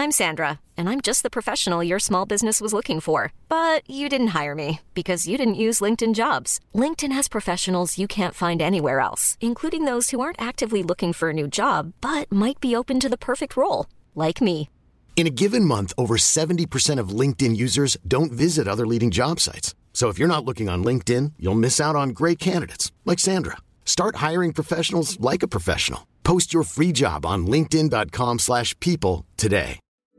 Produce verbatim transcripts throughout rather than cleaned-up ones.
I'm Sandra, and I'm just the professional your small business was looking for. But you didn't hire me because you didn't use LinkedIn Jobs. LinkedIn has professionals you can't find anywhere else, including those who aren't actively looking for a new job, but might be open to the perfect role, like me. In a given month, over seventy percent of LinkedIn users don't visit other leading job sites. So if you're not looking on LinkedIn, you'll miss out on great candidates like Sandra. Start hiring professionals like a professional. Post your free job on linkedin.com slash people today.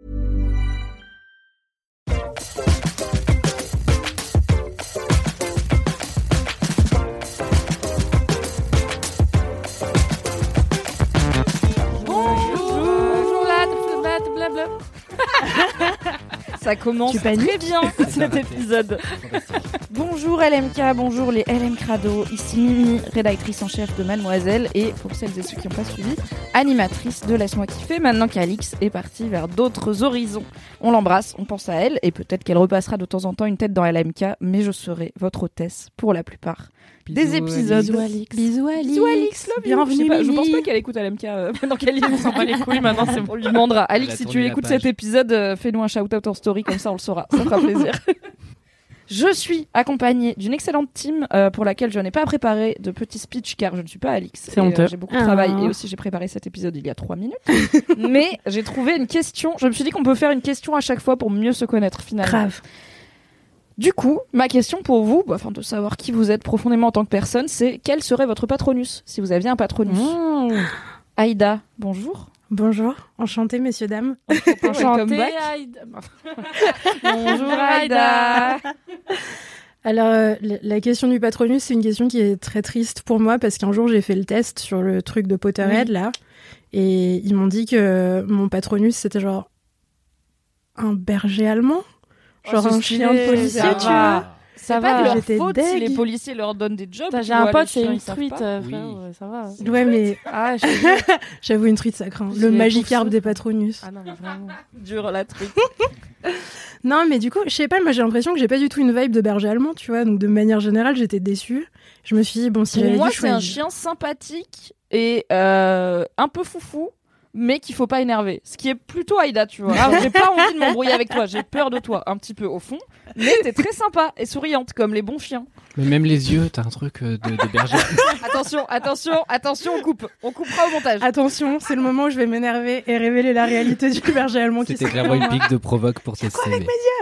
Ça commence très bien cet épisode. Bonjour L M K, bonjour les L M Crado, ici Mimi, rédactrice en chef de Mademoiselle et, pour celles et ceux qui n'ont pas suivi, animatrice de Laisse-moi kiffer, maintenant qu'Alix est partie vers d'autres horizons. On l'embrasse, on pense à elle et peut-être qu'elle repassera de temps en temps une tête dans L M K, mais je serai votre hôtesse pour la plupart Bisous, des épisodes. Bisous Alix. Bisous Alix. Bisous Alix, love you. Bienvenue. Je, pas, je Mimi. pense pas qu'elle écoute L M K euh, maintenant qu'elle on s'en bat les couilles maintenant, c'est bon. On lui demandera. Alix, si tu écoutes cet épisode, euh, fais-nous un shout-out en story, comme ça on le saura. Ça fera plaisir. Je suis accompagnée d'une excellente team euh, pour laquelle je n'ai pas préparé de petit speech car je ne suis pas Alix. C'est honteux. Euh, j'ai beaucoup de travail et aussi j'ai préparé cet épisode il y a trois minutes. Mais j'ai trouvé une question. Je me suis dit qu'on peut faire une question à chaque fois pour mieux se connaître finalement. Grave. Du coup, ma question pour vous, bah, afin de savoir qui vous êtes profondément en tant que personne, c'est quel serait votre patronus si vous aviez un patronus. Mmh. Aïda, bonjour. Bonjour, enchantée messieurs dames. Enchantée Aïda. Bonjour Aïda. Alors euh, la question du patronus, c'est une question qui est très triste pour moi parce qu'un jour j'ai fait le test sur le truc de Potterhead oui. là, et ils m'ont dit que mon patronus c'était genre un berger allemand, genre oh, un chien de policier, ça tu va. vois. Ça va, pas de leur faute si les policiers leur donnent des jobs. J'ai un pote, c'est une truite, euh, oui. frère, ouais, ça va. Ouais, mais ah, j'avoue une truite, ça craint. Le Magikarp des patronus. Ah non, mais vraiment. Dure la truite. Non, mais du coup, je sais pas, moi j'ai l'impression que j'ai pas du tout une vibe de berger allemand, tu vois. Donc de manière générale, j'étais déçue. Je me suis dit, bon, si Pour j'avais moi, dû c'est choisir... un chien sympathique et euh, un peu foufou, mais qu'il faut pas énerver. Ce qui est plutôt Aïda, tu vois. Alors, j'ai pas envie de m'embrouiller avec toi, j'ai peur de toi, un petit peu au fond. Mais t'es très sympa et souriante, comme les bons chiens. Mais même les yeux, t'as un truc de, de berger. Attention, attention, attention, on coupe. On coupera au montage. Attention, c'est le moment où je vais m'énerver et révéler la réalité du berger allemand qui C'était clairement une pique de provoque pour cette scène.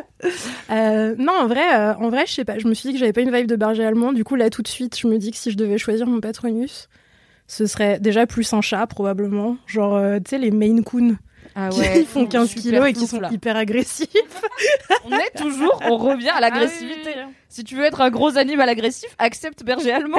Euh, non, en vrai, euh, en vrai, je sais pas. Je me suis dit que j'avais pas une vibe de berger allemand. Du coup, là, tout de suite, je me dis que si je devais choisir mon patronus, ce serait déjà plus un chat, probablement. Genre, euh, tu sais, les Maine Coon. Ah ouais, qui font quinze kilos et qui sont là. hyper agressifs. On est toujours, on revient à l'agressivité. Ah oui. Si tu veux être un gros animal agressif, accepte berger allemand.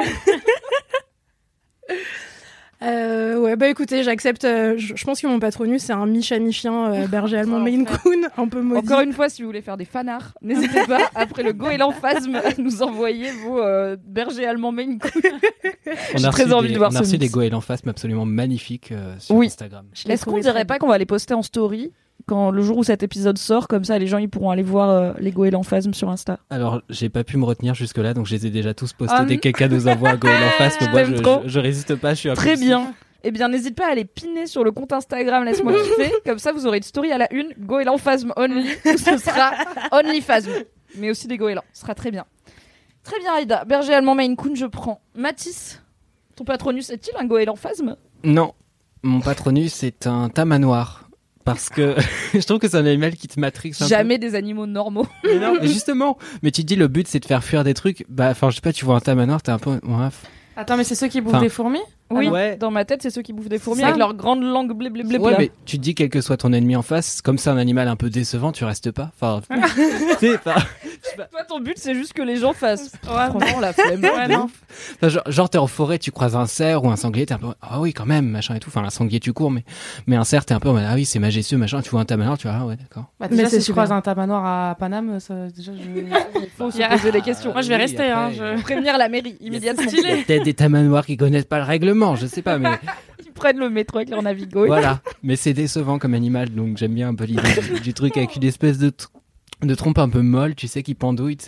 Euh, ouais, bah écoutez, j'accepte. Euh, je, je pense que mon patronus, c'est un mi-chat, mi-chien euh, berger allemand oh, Maine Coon, un peu maudit. Encore une fois, si vous voulez faire des fanarts, n'hésitez pas, après le goéland phasme, à nous envoyer vos euh, bergers allemands Maine Coon. J'ai très envie des, de voir ça. On a reçu des goélands phasme absolument magnifiques euh, sur oui. Instagram. Est-ce qu'on dirait pas qu'on va les poster en story quand le jour où cet épisode sort, comme ça les gens ils pourront aller voir euh, les goélands phasme sur Insta? Alors j'ai pas pu me retenir jusque là, donc je les ai déjà tous postés. Ah, Dès que quelqu'un nous envoie un goéland phasme, moi je, je, je résiste pas, je suis un peu très bien. Eh bien, n'hésite pas à les piner sur le compte Instagram Laisse-moi kiffer. Comme ça, vous aurez une story à la une, goéland phasme only. Ce sera only phasme. Mais aussi des goélands. Ce sera très bien. Très bien, Aïda. Berger allemand Maine Coon, je prends. Mathis, ton patronus est-il un goéland phasme? Non. Mon patronus est un tamanoir. Parce que je trouve que c'est un animal qui te matrixe un Jamais peu. Des animaux normaux. Mais non, mais justement. Mais tu te dis, le but, c'est de faire fuir des trucs. Bah, enfin, je sais pas, tu vois un tamanoir, t'es un peu... Ouais. Attends, mais c'est ceux qui bouffent enfin... des fourmis? Oui, ouais. Dans ma tête, c'est ceux qui bouffent des fourmis ça avec leur grande langue blé blé blé. Ouais, mais tu te dis, quel que soit ton ennemi en face, comme c'est un animal un peu décevant, tu restes pas. Enfin, tu sais, enfin... Toi, ton but, c'est juste que les gens fassent. Ouais, franchement, la flemme. Ouais, non. Enfin, genre, genre, t'es en forêt, tu croises un cerf ou un sanglier, t'es un peu, ah oui, quand même, machin et tout. Enfin, un sanglier, tu cours, mais, mais un cerf, t'es un peu, ah oui, c'est majestueux, machin. Tu vois un tamanoir, tu vois, ah ouais, d'accord. Bah, déjà, mais si c'est je croise un tamanoir à Paname, ça, déjà, je... Il faut se poser des questions. Moi, je vais oui, rester, après, hein. Je... Prévenir la mairie, immédiatement. Il y a peut-être des tamanoirs qui connaissent pas le règlement, je sais pas, mais. Ils prennent le métro avec leur Navigo. Voilà. Mais c'est décevant comme animal, donc j'aime bien un peu l'idée du, du truc avec une espèce de, tr- de trompe un peu molle, tu sais, qui pendouille, tu sais.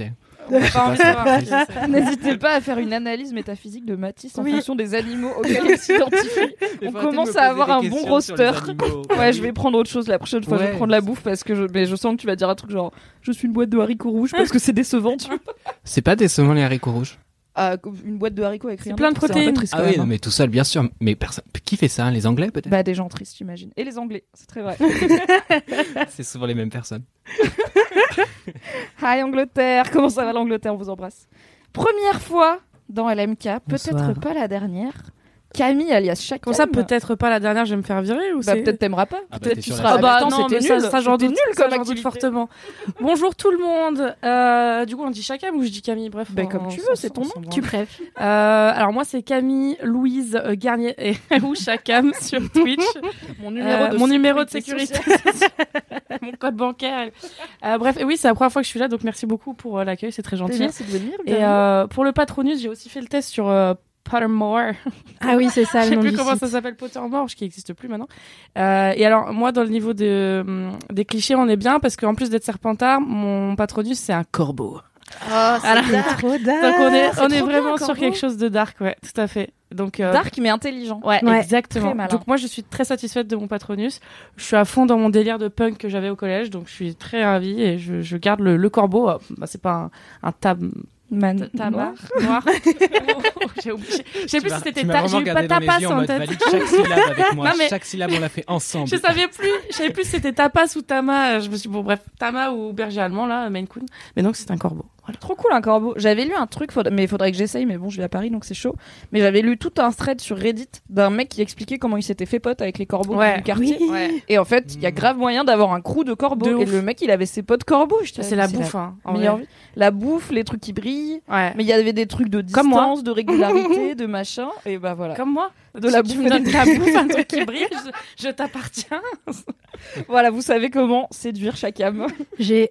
On n'a pas envie de savoir. N'hésitez pas à faire une analyse métaphysique de Matisse en Oui. fonction des animaux auxquels il s'identifie. On commence à avoir un bon roster. Ouais, je vais prendre autre chose la prochaine fois. Je vais Ouais. prendre la bouffe parce que je, mais je sens que tu vas dire un truc genre je suis une boîte de haricots rouges parce que c'est décevant. Tu vois. C'est pas décevant les haricots rouges. Ah, une boîte de haricots avec rien. plein de d'autre, c'est un peu protéines. triste, Ah quand oui, même, non, hein. mais tout seul, bien sûr. Mais personne. Qui fait ça? Les Anglais peut-être? Bah des gens tristes, j'imagine. Et les Anglais, c'est très vrai. C'est souvent les mêmes personnes. Hi Angleterre, comment ça va l'Angleterre? On vous embrasse. Première fois dans L M K, peut-être Bonsoir. pas la dernière. Camille alias Chakam. Comme ça, peut-être pas la dernière, je vais me faire virer ou Bah c'est... peut-être t'aimeras pas. Ah bah, peut-être t'es tu sur la seras. Ah bah Attends, non, c'était mais ça, nul. ça j'en C'était doute, nul ça, comme j'en doute activité. fortement. Bonjour tout le monde. Euh, du coup, on dit Chakam ou je dis Camille, bref. Bah, on- comme tu on veux, s'en- c'est ton on nom. s'en branle. Tu préfères. Euh, alors moi, c'est Camille Louise euh, Garnier et ou Chakam sur Twitch. Mon Euh, mon numéro de sécurité, sociale. mon code bancaire. Euh, bref, et oui, c'est la première fois que je suis là, donc merci beaucoup pour euh, l'accueil, c'est très gentil. Merci de venir. Et euh, pour le patronus, j'ai aussi fait le test sur euh, Pottermore. Ah oui, c'est ça Je le sais nom plus du comment site. ça s'appelle, Pottermore, qui n'existe plus maintenant. Euh, et alors, moi, dans le niveau de, hum, des clichés, on est bien parce qu'en plus d'être Serpentard, mon patronus, c'est un corbeau. Ah, Voilà. Trop dark. Donc, on est, c'est on est trop bien, vraiment un sur corbeau. quelque chose de dark, ouais, tout à fait. Donc, euh, dark mais intelligent. Ouais, Ouais, exactement. très malin. Donc moi, je suis très satisfaite de mon patronus. Je suis à fond dans mon délire de punk que j'avais au collège, donc je suis très ravie et je, je garde le, le corbeau. Euh, Bah, c'est pas un, un tab... Man. Tabac noir. J'ai oublié. Je sais plus si c'était ta... J'ai eu pas tapas en tête. Valide chaque syllabe avec moi. Non, mais- Chaque syllabe, on l'a fait ensemble. Je savais plus, je savais plus si c'était tapas ou tama. Je me suis dit, bon bref, tama ou berger allemand là, Maine Coon. Mais donc c'est un corbeau. Voilà. Trop cool un corbeau. J'avais lu un truc, faudrait- mais il faudrait que j'essaye, mais bon, je vais à Paris donc c'est chaud. Mais j'avais lu tout un thread sur Reddit d'un mec qui expliquait comment il s'était fait pote avec les corbeaux Ouais. du quartier. Oui. Ouais. Et en fait, il y a grave moyen d'avoir un crew de corbeaux. De et ouf. le mec, il avait ses potes corbeaux. J'étais C'est là, la bouffe, hein. en meilleure vrai. vie. La bouffe, les trucs qui brillent. Ouais. Mais il y avait des trucs de Comme moi. distance, de régularité, de machin. Et bah voilà. Comme moi. De la Tu bouffe me et donnes des- de la bouffe, un truc qui brille, je, je t'appartiens. Voilà, vous savez comment séduire Chakam. J'ai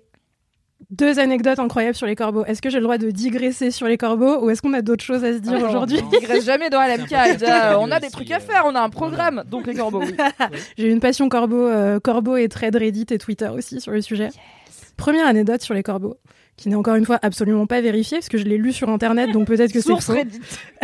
deux anecdotes incroyables sur les corbeaux. Est-ce que j'ai le droit de digresser sur les corbeaux ou est-ce qu'on a d'autres choses à se dire Alors, aujourd'hui? On digresse jamais dans L M K. C'est un peu Il dit, ah, plus on a sérieux des ici, trucs à euh, faire, on a un programme. Donc les corbeaux, oui. J'ai une passion corbeau, euh, corbeau et thread Reddit et Twitter aussi sur le sujet. Première anecdote sur les corbeaux, qui n'est encore une fois absolument pas vérifiée parce que je l'ai lu sur internet, donc peut-être que c'est Source faux. Reddit.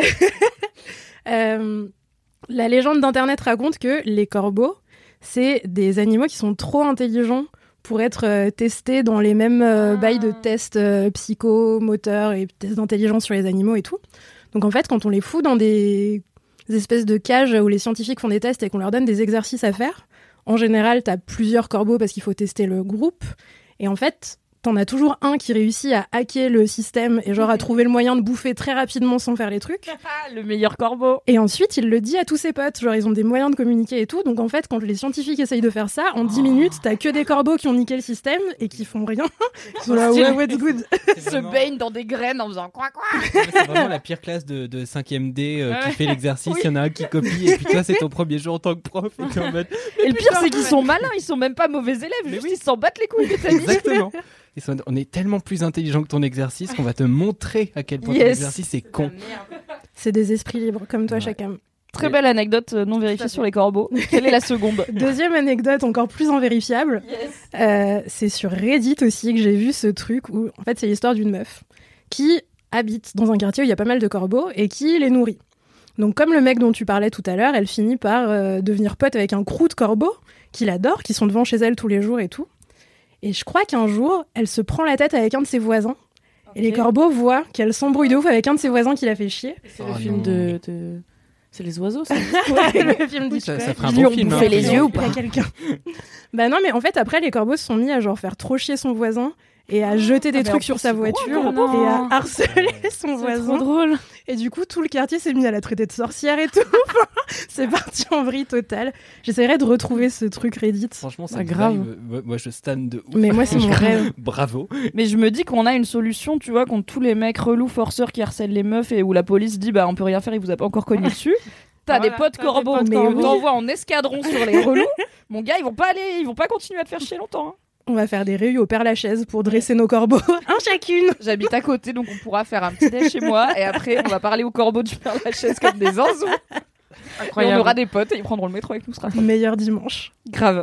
Euh, la légende d'internet raconte que les corbeaux, c'est des animaux qui sont trop intelligents pour être euh, testés dans les mêmes euh, Ah. bails de tests euh, psychomoteurs et tests d'intelligence sur les animaux et tout. Donc en fait, quand on les fout dans des, des espèces de cages où les scientifiques font des tests et qu'on leur donne des exercices à faire, en général, t'as plusieurs corbeaux parce qu'il faut tester le groupe. Et en fait, t'en as toujours un qui réussit à hacker le système et genre à trouver le moyen de bouffer très rapidement sans faire les trucs. Ah, le meilleur corbeau. Et ensuite, il le dit à tous ses potes. Genre, ils ont des moyens de communiquer et tout. Donc, en fait, quand les scientifiques essayent de faire ça, en dix minutes, t'as que des corbeaux qui ont niqué le système et qui font rien. Ils sont là, ouais, ouais, it's good. Se baigne dans des graines en faisant quoi quoi. C'est vraiment la pire classe de, de cinquième D euh, qui Ouais. fait l'exercice. Oui. Il y en a un qui copie et puis toi, c'est ton premier jour en tant que prof. Et t'es en mode. Et le pire, c'est qu'ils sont malins, ils sont même pas mauvais élèves, Mais juste oui. ils s'en battent les couilles, tes amis. Exactement. Ils sont- on est tellement plus intelligent que ton exercice qu'on va te montrer à quel point ton Yes. exercice est con. C'est des esprits libres, comme toi, Ouais. chacun. Très belle anecdote euh, non vérifiée sur les corbeaux. Quelle est la seconde? Deuxième anecdote, encore plus invérifiable. Euh, c'est sur Reddit aussi que j'ai vu ce truc où, en fait, c'est l'histoire d'une meuf qui habite dans un quartier où il y a pas mal de corbeaux et qui les nourrit. Donc, comme le mec dont tu parlais tout à l'heure, elle finit par euh, devenir pote avec un crew de corbeaux qu'il adore, qui sont devant chez elle tous les jours et tout. Et je crois qu'un jour, elle se prend la tête avec un de ses voisins. Et les corbeaux voient qu'elle s'embrouille de ouf avec un de ses voisins qui la fait chier. C'est Oh le film non. de, de... C'est les oiseaux, ça. Ouais, le film Oui, du ça, tueur. ça ferait un Ils lui bon ont film. bouffé hein, les après. yeux ou Il y a quelqu'un. Bah non, mais en fait, après, les corbeaux se sont mis à genre faire trop chier son voisin et à jeter des Ah, mais en trucs plus, sur sa c'est gros, voiture un corbeau. et à harceler son C'est voisin. trop drôle. Et du coup, tout le quartier s'est mis à la traiter de sorcière et tout. Enfin, c'est parti en vrille totale. J'essaierai de retrouver ce truc Reddit. Franchement, Ah, c'est grave. grave. Moi, moi, je stan de ouf. Mais moi, c'est mon rêve. Bravo. Mais je me dis qu'on a une solution, tu vois, contre tous les mecs relous forceurs qui harcèlent les meufs et où la police dit bah on peut rien faire, il vous a pas encore cogné dessus. T'as Voilà, des potes t'as des corbeaux, potes mais corbeaux. on t'envoie en escadron sur les relous. Mon gars, ils vont pas aller, ils vont pas continuer à te faire chier longtemps. hein. On va faire des réunions au Père Lachaise pour dresser nos corbeaux. Un chacune. J'habite à côté, donc on pourra faire un petit déj chez moi et après on va parler aux corbeaux du Père Lachaise comme des anzous. Et on Incroyable. aura des potes et ils prendront le métro avec nous, ce sera Meilleur dimanche. grave.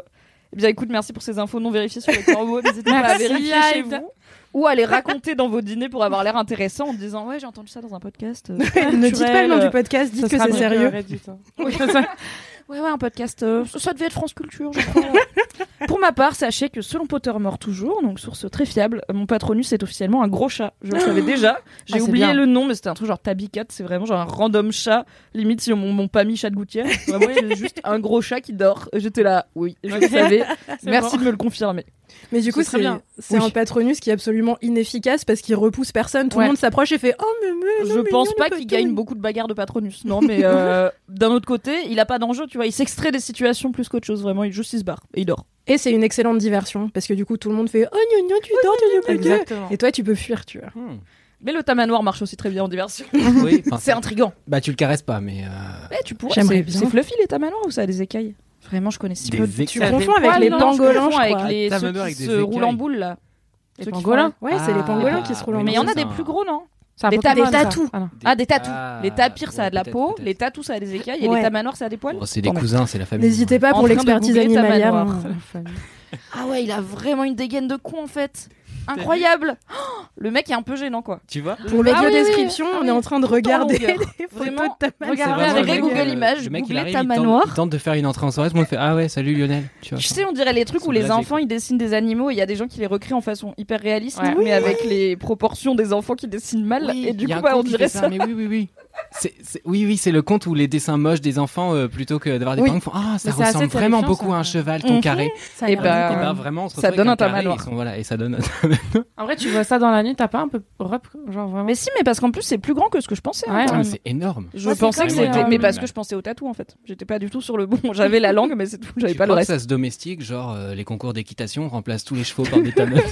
Eh bien, écoute, merci pour ces infos non vérifiées sur les corbeaux. N'hésitez pas à Merci, vérifier Aïda. chez vous. Ou à les raconter dans vos dîners pour avoir l'air intéressant en disant ouais j'ai entendu ça dans un podcast. Euh, Ne dites pas le nom du podcast, dites Ça que sera c'est mieux sérieux. Reddit, hein. Oui. ouais ouais un podcast. Euh, ça, ça devait être France Culture je crois. Pour ma part sachez que selon Pottermore toujours donc source très fiable mon Patronus est officiellement un gros chat. Je le savais déjà. J'ai Ah, c'est oublié bien. le nom mais c'était un truc genre Tabicat. C'est vraiment genre un random chat. Limite si on m'ont pas mis chat de gouttière. Vraiment il y a juste un gros chat qui dort. J'étais là oui je le savais. Merci bon. de me le confirmer. Mais du coup, Ce serait c'est bien. c'est Oui. un Patronus qui est absolument inefficace parce qu'il repousse personne. Tout Ouais. le monde s'approche et fait oh mais mais non, Je mais pense non, pas le qu'il Patronus. gagne beaucoup de bagarres de Patronus, non, mais euh, d'un autre côté, il a pas d'enjeu, tu vois, il s'extrait des situations plus qu'autre chose, vraiment, il juste il se barre et il dort. Et c'est une excellente diversion parce que du coup, tout le monde fait oh gna gna tu dors, tu dors, Exactement. et toi tu peux fuir, tu vois. Hmm. Mais le tamanoir marche aussi très bien en diversion. Oui, enfin, C'est intriguant. Bah, tu le caresses pas, mais. euh, Eh, tu pourrais. J'aimerais C'est bien. c'est fluffy les tamanoirs ou ça a des écailles? Vraiment, je connais si Des peu. écailles. Tu Ça a confonds des avec poils, les non, je pangolins, confonds je avec crois. les ceux Tamanoir qui avec des se roulent en écailles. boule là. Les Ceux qui pangolins. Ouais, c'est les Ah, pangolins qui se roulent en Mais il y en a c'est des un- plus gros, non? C'est un Des Pokémon, ta- des ça. tatous. Ah, non. Ah, des tatous. Ah, Les tapires, ça a de la ouais, peau. peut-être, Les tatous, ça a des écailles. Et Ouais. les tamanoirs, ça a des poils. Bon, c'est des Attends, cousins, c'est la famille. N'hésitez pas En pour train de l'expertise googler animalière. tamanoir. hein. Ah ouais, il a vraiment une dégaine de con en fait. Incroyable. Oh, le mec est un peu gênant quoi. Tu vois Pour l'audio Ah oui, oui. description, Ah on oui. est en train de Tout en regarder longueur. les photos Vraiment, de ta main. regardez C'est avec vraiment le Google mec, Images, Le mec, il googlez arrive, ta il tente, manoir. il tente de faire une entrée en soirée, tout le monde fait ah ouais, salut Lionel. Tu vois. Tu sais, on dirait les trucs Ils où sont les blasés, enfants quoi. ils dessinent des animaux et il y a des gens qui les recréent en façon hyper réaliste, Ouais. mais avec les proportions des enfants qui dessinent mal. Oui, et du il y a coup, un bah, on conte qui dirait fait ça. Mais oui, oui, oui. C'est, c'est- oui, oui, c'est le conte où les dessins moches des enfants, euh, plutôt que d'avoir des Oui. parents qui font ah, ça Mais c'est assez ressemble vraiment terrifiant, beaucoup ça. à un cheval, ton Mhm. carré. Ça a Et l'air bah, bien, Et quand bah même. vraiment, on se ça retrouve donne avec un carré, tamanoir. ils sont- voilà, et ça donne. En vrai, tu vois ça dans la nuit, t'as pas un peu rep, genre vraiment. Mais si, mais parce qu'en plus c'est plus grand que ce que je pensais. hein, Ouais, quand Ah, mais même. c'est énorme. Je Ouais, c'est pensais que comme, c'était, euh, mais parce que je pensais au tatou en fait. J'étais pas du tout sur le bon. J'avais la langue, mais c'est tout. J'avais Tu pas le crois que reste. ça se domestique, genre euh, les concours d'équitation remplacent tous les chevaux par des tamanoirs.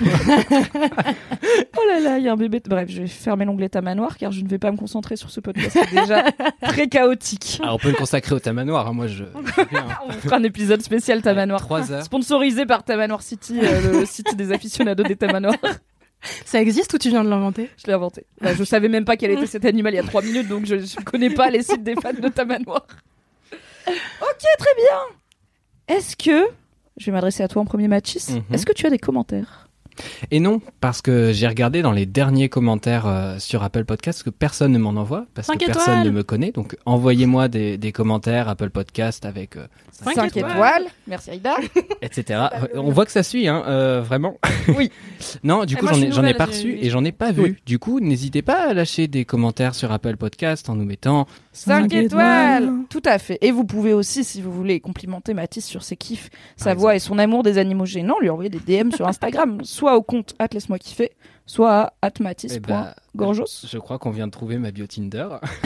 Oh là là, il y a un bébé. Bref, je vais fermer l'onglet tamanoir car je ne vais pas me concentrer sur ce podcast. C'est déjà très chaotique. Alors on peut le consacrer au tamanoir, hein, moi je. je veux bien, hein. On fera un épisode spécial tamanoir. Trois heures. Sponsorisé par Tamanoir City, euh, le site des aficionados des tamanoirs. Ça existe ou tu viens de l'inventer? Je l'ai inventé. Bah, je savais même pas quel était cet animal il y a trois minutes, donc je ne connais pas les sites des fans de Tamanoir. Ok, très bien. Est-ce que, je vais m'adresser à toi en premier, Mathis, Mhm. est-ce que tu as des commentaires? Et non, parce que j'ai regardé dans les derniers commentaires euh, sur Apple Podcast que personne ne m'en envoie, parce Cinq que personne étoiles. ne me connaît. Donc envoyez-moi des, des commentaires Apple Podcast avec euh, Cinq cinq étoiles. étoiles. Merci Aïda. et cetera. On voit que ça suit, hein, euh, vraiment. Oui. Non, du Et coup, moi, j'en je ai, suis j'en ai nouvelle, pas j'ai- reçu et j'en ai pas vu. Oui. Du coup, n'hésitez pas à lâcher des commentaires sur Apple Podcast en nous mettant. cinq Cinq étoiles. étoiles. Tout à fait. Et vous pouvez aussi, si vous voulez, complimenter Mathis sur ses kiffs, sa exemple. voix et son amour des animaux gênants, lui envoyer des D M sur Instagram, soit au compte at laisse-moi kiffer, soit à Eh atmathis.gorgos. ben, je crois qu'on vient de trouver ma bio Tinder.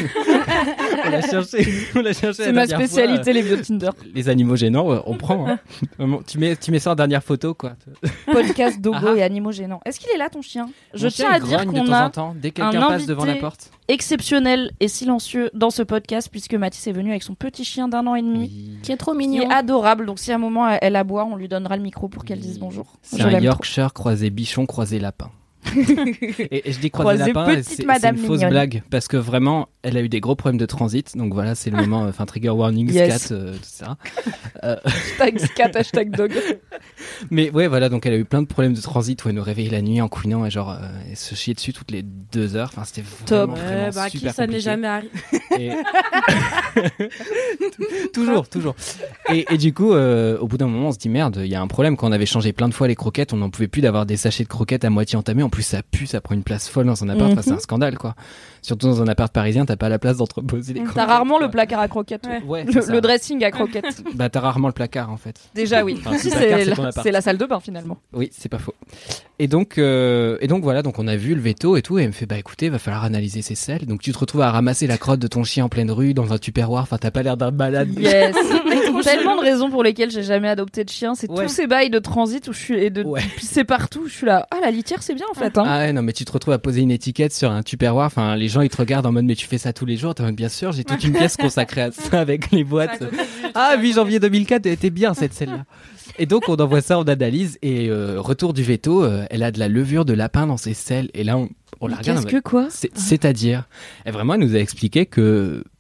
on l'a cherché. On l'a cherché. C'est la ma dernière spécialité, fois. les vieux Tinder. Les animaux gênants, euh, on prend. Hein. Vraiment, tu mets, tu mets ça en dernière photo, quoi. Podcast dogo Ah. et animaux gênants. Est-ce qu'il est là, ton chien? Je Mon tiens chien, à il dire grogne de qu'on temps a en temps, dès que un quelqu'un passe devant la invité porte. exceptionnel et silencieux dans ce podcast, puisque Mathis est venu avec son petit chien d'un an et demi. Oui. Qui est trop Qui mignon. est adorable, donc si à un moment elle- elle aboie, on lui donnera le micro pour qu'elle dise bonjour. C'est Je un l'aime Yorkshire croisé bichon croisé lapin. et, et je dis croisé Croisé lapin, petite c'est c'est madame une fausse mignonne. blague parce que vraiment, elle a eu des gros problèmes de transit. Donc voilà, c'est le moment, enfin trigger warning, Yes. scat, euh, tout ça. trop. Hashtag scat, hashtag dog. Mais ouais, voilà, donc elle a eu plein de problèmes de transit où elle nous réveillait la nuit en couinant et genre, euh, elle se chiait dessus toutes les deux heures. Enfin, c'était Top. vraiment, vraiment Ouais, bah, qui super ça n'est compliqué. jamais arrivé. Et... toujours, toujours. Et, et du coup, euh, au bout d'un moment, on se dit merde, il y a un problème. Quand on avait changé plein de fois les croquettes, on n'en pouvait plus d'avoir des sachets de croquettes à moitié entamés. En plus, ça pue, ça prend une place folle dans un appart. Mhm. Enfin, c'est un scandale, quoi. Surtout dans un appart parisien, t'as pas la place d'entreposer les croquettes. T'as rarement quoi. le placard à croquettes. Ouais. Ouais, Le, c'est ça. le dressing à croquettes. Bah, t'as rarement le placard, en fait. Déjà, oui. Enfin, Si, le placard, c'est c'est ton la, appart. c'est la salle de bain finalement. Oui, c'est pas faux. Et donc, euh, et donc voilà, donc on a vu le veto et tout, et elle me fait bah écoutez, va falloir analyser ces selles. Donc tu te retrouves à ramasser la crotte de ton chien en pleine rue dans un tupperware. Enfin, t'as pas l'air d'un malade. Yes. Tellement de raisons pour lesquelles j'ai jamais adopté de chien. C'est Ouais. tous ces bails de transit où je suis et de Ouais. pisser partout. Je suis là. Ah, la litière, c'est bien en fait. Hein. Ah ouais, non, mais tu te retrouves à poser une étiquette sur un tupperware. Enfin, les gens ils te regardent en mode mais tu fais ça tous les jours. T'es en mode bien sûr, j'ai toute une pièce consacrée à ça avec les boîtes. Ah oui, janvier deux mille quatre, elle était bien cette celle-là. Et donc on envoie ça en analyse et euh, retour du veto, euh, elle a de la levure de lapin dans ses selles et là on, on la regarde. en Qu'est-ce mode, que quoi C'est- C'est-à-dire, et vraiment, elle nous a expliqué que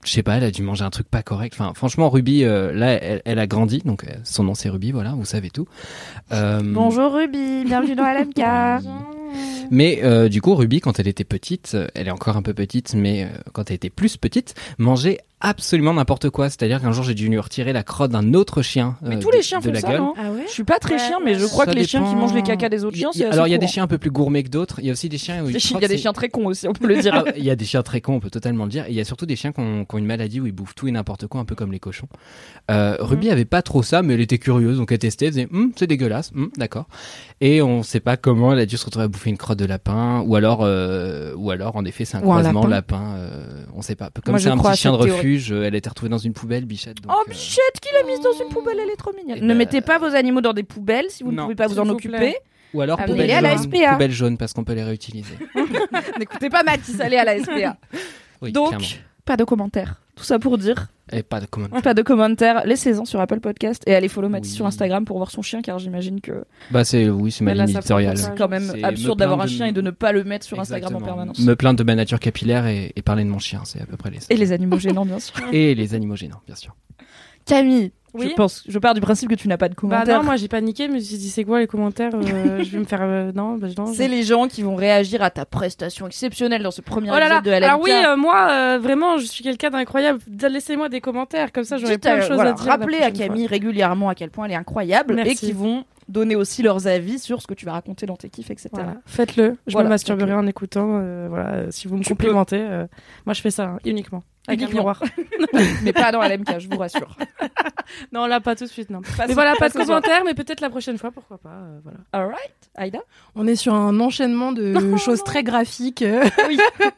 je sais pas, elle a dû manger un truc pas correct. Enfin, franchement, Ruby, euh, là, elle, elle a grandi, donc euh, son nom c'est Ruby, voilà, vous savez tout. Euh... Bonjour Ruby, bienvenue dans L M K. Mais euh, du coup, Ruby, quand elle était petite, elle est encore un peu petite, mais euh, quand elle était plus petite, mangeait absolument n'importe quoi. C'est-à-dire qu'un jour, j'ai dû lui retirer la crotte d'un autre chien. Mais euh, tous de, les chiens de font la ça, gueule. non Ah ouais. Je suis pas très Ouais, chien, mais je crois ça que les chiens qui dépend. mangent les cacas des autres Il y chiens, a- c'est assez Alors, il y a des courant. chiens un peu plus gourmets que d'autres. Il y a aussi des chiens où Des je chiens- crois Il y a que des c'est- chiens très cons aussi, on peut le dire. Ah, il y a des chiens très cons, on peut totalement le dire. Et il y a surtout des chiens qui ont, qui ont une maladie où ils bouffent tout et n'importe quoi, un peu comme les cochons. Euh, Ruby avait pas trop ça, mais elle était curieuse, donc elle testait, elle disait Hum, c'est dégueulasse, hum, d'accord. Et on sait pas comment elle a dû se retrouver à bouffer une crotte de lapin, ou alors, euh, ou alors en effet, c'est un Ou un croisement lapin. lapin. euh, on sait pas. Comme Moi, c'est je un crois à petit chien de cette théorie. refuge, euh, elle a été retrouvée dans une poubelle, Bichette. Donc, Oh euh, Bichette, qui l'a mise dans une poubelle, elle est trop mignonne. Eh Ne ben, mettez pas vos animaux dans des poubelles si vous ne non. pouvez pas vous S'il en vous occuper. plaît. ou alors Amenez-les poubelle à la jaune, S P A. poubelle jaune parce qu'on peut les réutiliser. N'écoutez pas Mathis, allez à la S P A. Oui, Donc, clairement. pas de commentaires. Tout ça pour dire, Et pas de commande. pas de commentaires. Laissez-en sur Apple Podcast et allez follow Mathis Oui. sur Instagram pour voir son chien, car j'imagine que Bah c'est oui, c'est ma Elle a ligne sa éditoriale. propre c'est quand même C'est me absurde d'avoir un plaindre de- chien et de ne pas le mettre sur Instagram en Exactement. permanence. Me plaindre de ma nature capillaire et, et parler de mon chien, c'est à peu près les. Et les animaux gênants, bien sûr. Et les animaux gênants, bien sûr. Camille, Oui. je pense, je pars du principe que tu n'as pas de Bah commentaires. non, moi j'ai paniqué, mais je me suis dit c'est quoi les commentaires euh, Je vais me faire euh, non, bah non. C'est je- les gens qui vont réagir à ta prestation exceptionnelle dans ce premier Oh là là. épisode de L M K. Alors oui, euh, moi euh, vraiment, je suis quelqu'un d'incroyable. Laissez-moi des commentaires, comme ça j'aurai Dites plein de à- choses voilà, à dire. la rappelez à prochaine Camille régulièrement à quel point elle est incroyable Merci. et qui vont donner aussi leurs avis sur ce que tu vas raconter dans tes kiffs, et cetera. fois. Voilà. Faites-le. Je Voilà, me masturberai faites-le. en écoutant. euh, voilà, euh, si vous me Tu complimentez, euh, moi je fais ça hein, uniquement. Avec Uniquement. un miroir. Mais pas dans L M K, je vous rassure. Non, là pas tout de suite, non. Pas mais ce- voilà, pas pas de ce soir. commentaires, mais peut-être la prochaine fois, pourquoi pas. euh, voilà. Alright, Aïda. On est sur un enchaînement de choses très graphiques. euh. Oui.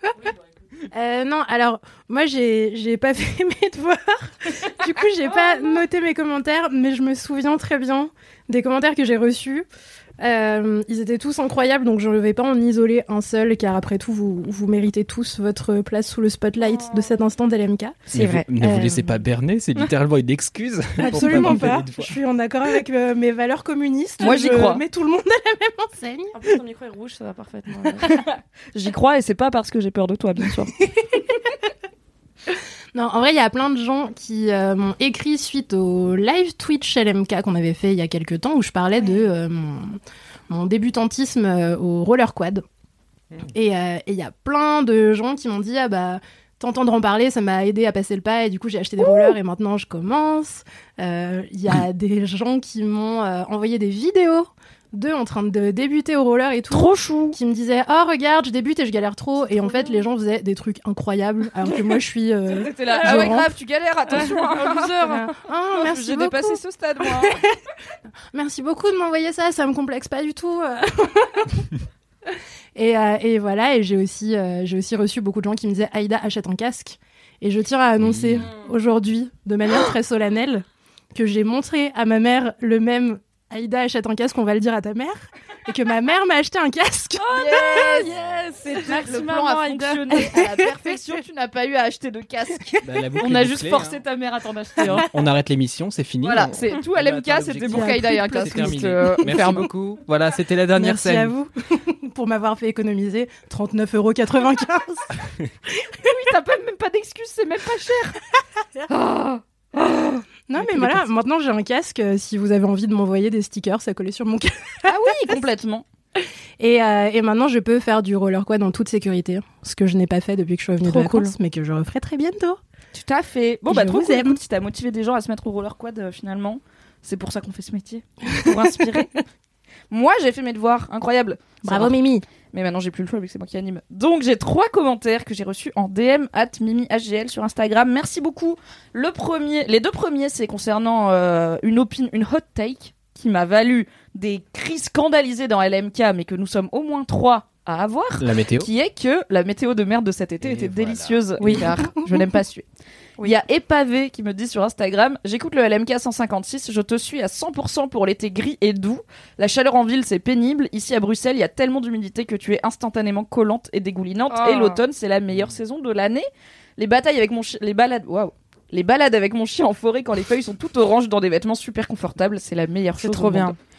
Euh, non, alors moi j'ai j'ai pas fait mes devoirs. Du coup, j'ai pas noté mes commentaires, mais je me souviens très bien des commentaires que j'ai reçus. Euh, ils étaient tous incroyables, donc je ne vais pas en isoler un seul, car après tout, vous, vous méritez tous votre place sous le spotlight de cet instant d'L M K. Mais vous- Ne vous Euh, laissez pas berner, c'est littéralement une excuse. pour Absolument pas avoir pas. fait les Je devoirs. suis en accord avec euh, mes valeurs communistes. Moi, j'y Je crois. mets tout le monde à la même enseigne. En plus, ton micro est rouge, ça va parfaitement. J'y crois et c'est pas parce que j'ai peur de toi, bien sûr. Non, en vrai, il y a plein de gens qui euh, m'ont écrit suite au live Twitch L M K qu'on avait fait il y a quelques temps, où je parlais de euh, mon, mon débutantisme euh, au roller quad. Et euh, et il y a plein de gens qui m'ont dit ah bah t'entendre en parler, ça m'a aidé à passer le pas et du coup j'ai acheté des rollers et maintenant je commence. Euh, Il y a des gens qui m'ont euh, envoyé des vidéos d'eux en train de débuter au roller et tout. Trop chou. Qui me disaient oh regarde je débute et je galère trop et en fait les gens faisaient des trucs incroyables alors que moi je suis euh, T'es là. je Ah ouais, rentre. grave, tu galères, attention, un loser. oh, merci J'ai beaucoup dépassé ce stade, moi. merci beaucoup de m'envoyer ça, ça me complexe pas du tout. et, euh, et voilà, et j'ai aussi, euh, j'ai aussi reçu beaucoup de gens qui me disaient Aïda, achète un casque. Et je tiens à annoncer aujourd'hui, de manière très solennelle, que j'ai montré à ma mère le même Aïda, achète un casque, on va le dire à ta mère, et que ma mère m'a acheté un casque. Yes, yes. C'était Merci, le plan maman, a Aïda. fonctionné à la perfection. Tu n'as pas eu à acheter de casque. Bah, la boucle On est a bouclée, juste forcé hein. ta mère à t'en acheter. hein. On arrête l'émission, c'est fini. Voilà, on- c'est tout on L M va K, atteindre c'était l'objectif. pour Kaïda et un C'est casque. C'est terminé. donc, euh, Merci ferme. beaucoup. Voilà, c'était la dernière Merci scène. à vous pour m'avoir fait économiser trente-neuf euros quatre-vingt-quinze. Oui, t'as pas, même pas d'excuses, c'est même pas cher. Ah. Non, Mais mais tous voilà, les maintenant j'ai un casque. euh, Si vous avez envie de m'envoyer des stickers, ça coller sur mon casque. Ah oui, complètement. Et, euh, et maintenant, je peux faire du roller quad en toute sécurité, ce que je n'ai pas fait depuis que je suis revenue Trop de vacances, mais que je referai très bientôt. Tout à fait. Bon, bah, Je trop vous cool. aime. Écoute, si t'as motivé des gens à se mettre au roller quad, euh, finalement, c'est pour ça qu'on fait ce métier. Pour inspirer. Moi, j'ai fait mes devoirs. Incroyable. Bravo Ça va. Mimi. Mais maintenant, j'ai plus le choix vu que c'est moi qui anime. Donc, j'ai trois commentaires que j'ai reçus en D M at mimi H G L sur Instagram. Merci beaucoup. Le premier, les deux premiers, c'est concernant euh, une opinion, une hot take qui m'a valu des cris scandalisés dans L M K, mais que nous sommes au moins trois à avoir. La météo. Qui est que la météo de merde de cet été Et était voilà. délicieuse. Oui. Car je n'aime pas suer. Il y a Épavé qui me dit sur Instagram: j'écoute le L M K cent cinquante-six, je te suis à cent pour cent pour l'été gris et doux. La chaleur en ville, c'est pénible. Ici à Bruxelles, il y a tellement d'humidité que tu es instantanément collante et dégoulinante. Oh. Et l'automne, c'est la meilleure saison de l'année. Les batailles avec mon chien, les balades, waouh. Les balades avec mon chien en forêt quand les feuilles sont toutes oranges dans des vêtements super confortables, c'est la meilleure C'est chose. trop au bien. monde.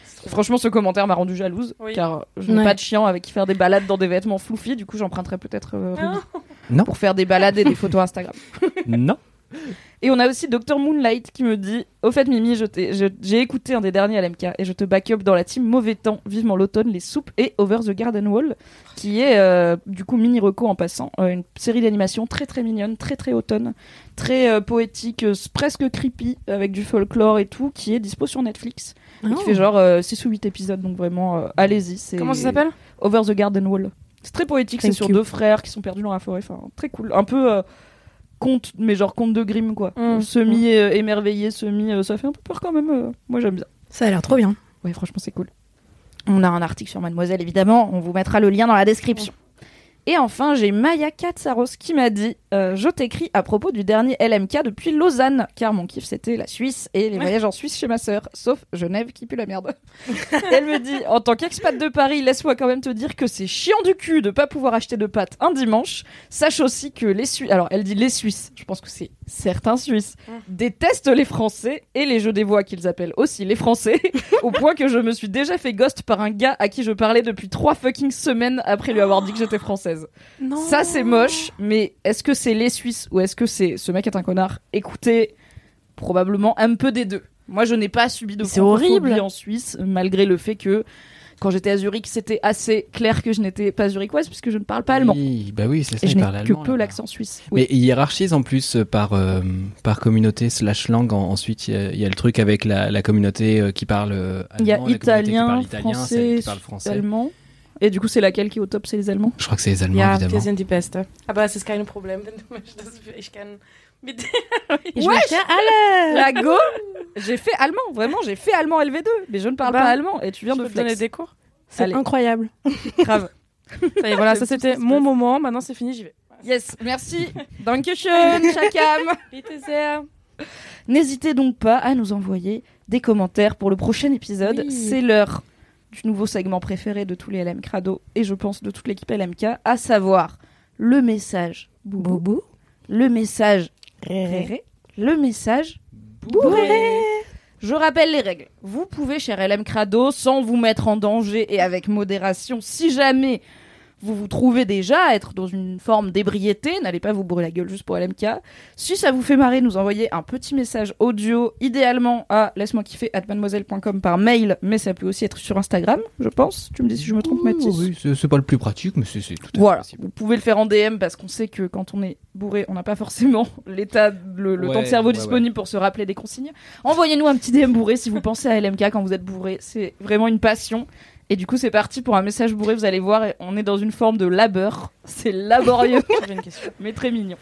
Franchement, ce commentaire m'a rendu jalouse, oui. car je n'ai ouais. pas de chien avec qui faire des balades dans des vêtements floufis. Du coup, j'emprunterai peut-être euh, Ruby non. pour faire des balades et des photos Instagram. Non. Et on a aussi docteur Moonlight qui me dit « Au fait, Mimi, je t'ai, je, j'ai écouté un des derniers L M K et je te back up dans la team Mauvais Temps, Vivement l'automne, Les Soupes et Over the Garden Wall, qui est, euh, du coup, mini reco en passant, euh, une série d'animation très très mignonne, très très automne, très euh, poétique, euh, presque creepy, avec du folklore et tout, qui est dispo sur Netflix. Oh. Et qui fait genre euh, six ou huit épisodes, donc vraiment, euh, allez-y. C'est Comment ça s'appelle ? Over the Garden Wall. C'est très poétique, Thank c'est sur you. deux frères qui sont perdus dans la forêt, enfin, très cool. Un peu... Euh, conte, mais genre conte de Grimm quoi. Mmh, semi euh, émerveillé, semi euh, ça fait un peu peur quand même. Euh, moi j'aime bien. Ça a l'air trop bien. Ouais, franchement c'est cool. On a un article sur Mademoiselle évidemment, on vous mettra le lien dans la description. Mmh. Et enfin, j'ai Maya Katsaros qui m'a dit euh, « Je t'écris à propos du dernier L M K depuis Lausanne, car mon kiff c'était la Suisse et les voyages en Suisse chez ma sœur, sauf Genève qui pue la merde. » Elle me dit « En tant qu'expat de Paris, laisse-moi quand même te dire que c'est chiant du cul de pas pouvoir acheter de pâtes un dimanche. Sache aussi que les Suisses... » Alors, elle dit « Les Suisses », je pense que c'est certains Suisses, détestent les Français et les jeux des voix qu'ils appellent aussi les Français, au point que je me suis déjà fait ghost par un gars à qui je parlais depuis trois fucking semaines après lui avoir dit que j'étais française. Non. Ça c'est moche, mais est-ce que c'est les Suisses ou est-ce que c'est ce mec est un connard ? Écoutez, probablement un peu des deux. Moi je n'ai pas subi de francophobie en Suisse, malgré le fait que quand j'étais à Zurich, c'était assez clair que je n'étais pas zurichoise puisque je ne parle pas allemand. Oui, bah oui, c'est ça. Et je n'ai que allemand, peu là-bas. l'accent suisse. Oui. Mais ils hiérarchisent en plus par euh, par communauté slash langue. En, ensuite, il y, y a le truc avec la, la communauté euh, qui parle euh, allemand, il y a la italien, qui parle italien, français, qui parle français, allemand. Et du coup, c'est laquelle qui est au top ? C'est les Allemands ? Je crois que c'est les Allemands, ja, évidemment. Ja, die sind die Beste. Aber es ist kein Problem, wenn du möchtest. Ich kann mit Ich möchte alle. La go. J'ai fait allemand, vraiment, j'ai fait allemand L V deux, mais je ne parle bah, pas allemand. Et tu viens je de peux flex. donner des cours. C'est Allez. Incroyable. Grave. Ça y est, voilà, ça c'était mon moment. Maintenant, c'est fini, j'y vais. Yes, merci. Dankeschön, Chakam. Bitte sehr. N'hésitez donc pas à nous envoyer des commentaires pour le prochain épisode. Oui. C'est l'heure du nouveau segment préféré de tous les L M Crado et je pense de toute l'équipe L M K, à savoir le message boubou, boubou. Le message réré, le message bourré. Je rappelle les règles. Vous pouvez, cher L M Crado, sans vous mettre en danger et avec modération, si jamais vous vous trouvez déjà être dans une forme d'ébriété, n'allez pas vous bourrer la gueule juste pour L M K. Si ça vous fait marrer, nous envoyer un petit message audio, idéalement à laisse-moi kiffer arobase mademoiselle point com par mail, mais ça peut aussi être sur Instagram, je pense. Tu me dis si je me trompe, Mathis. Oui, c'est, c'est pas le plus pratique, mais c'est, c'est tout à fait voilà. possible. Vous pouvez le faire en D M parce qu'on sait que quand on est bourré, on n'a pas forcément l'état, le, le ouais, temps de cerveau ouais, disponible ouais. pour se rappeler des consignes. Envoyez-nous un petit D M bourré si vous pensez à L M K quand vous êtes bourré. C'est vraiment une passion. Et du coup, c'est parti pour un message bourré. Vous allez voir, on est dans une forme de labeur. C'est laborieux, j'avais une question, mais très mignon.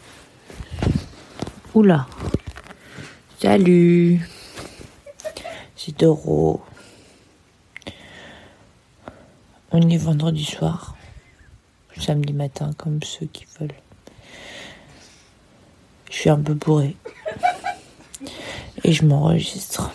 Oula. Salut. C'est Doro. On est vendredi soir. Samedi matin, comme ceux qui veulent. Je suis un peu bourrée. Et je m'enregistre.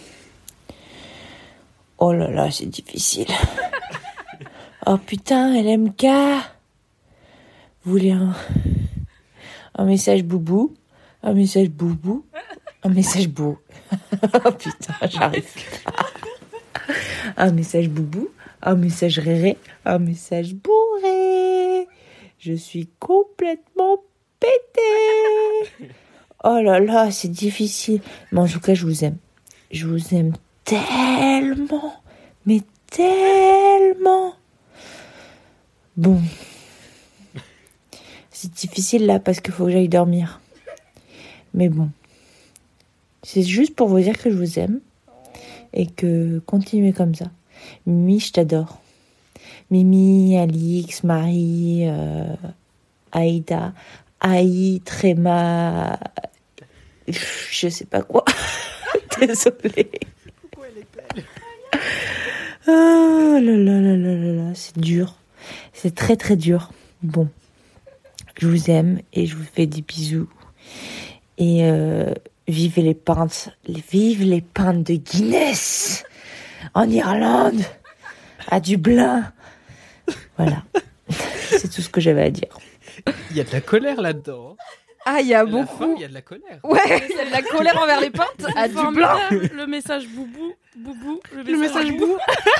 Oh là là, c'est difficile. Oh putain, L M K. Vous voulez un, un message boubou, un message boubou, un message bou. Oh putain, j'arrive pas. Un message boubou, un message réré, un message bourré. Je suis complètement pétée. Oh là là, c'est difficile. Mais en tout cas, je vous aime. Je vous aime tellement, mais tellement. Bon, c'est difficile là parce qu'il faut que j'aille dormir. Mais bon, c'est juste pour vous dire que je vous aime et que continuez comme ça. Mimi, je t'adore. Mimi, Alix, Marie, euh, Aïda, Aïe, Tréma, je sais pas quoi. Désolée. Oh là là là là là là, c'est dur. C'est très très dur. Bon, je vous aime et je vous fais des bisous. Et euh, vive les pintes, vive les pintes de Guinness en Irlande, à Dublin. Voilà, c'est tout ce que j'avais à dire. Il y a de la colère là-dedans. Ah, il y a À la beaucoup. fin, il y a de la colère. Ouais, il y a de la colère envers les peintes. À du blanc. Formidable, le message boubou, boubou, le message, Le message boubou.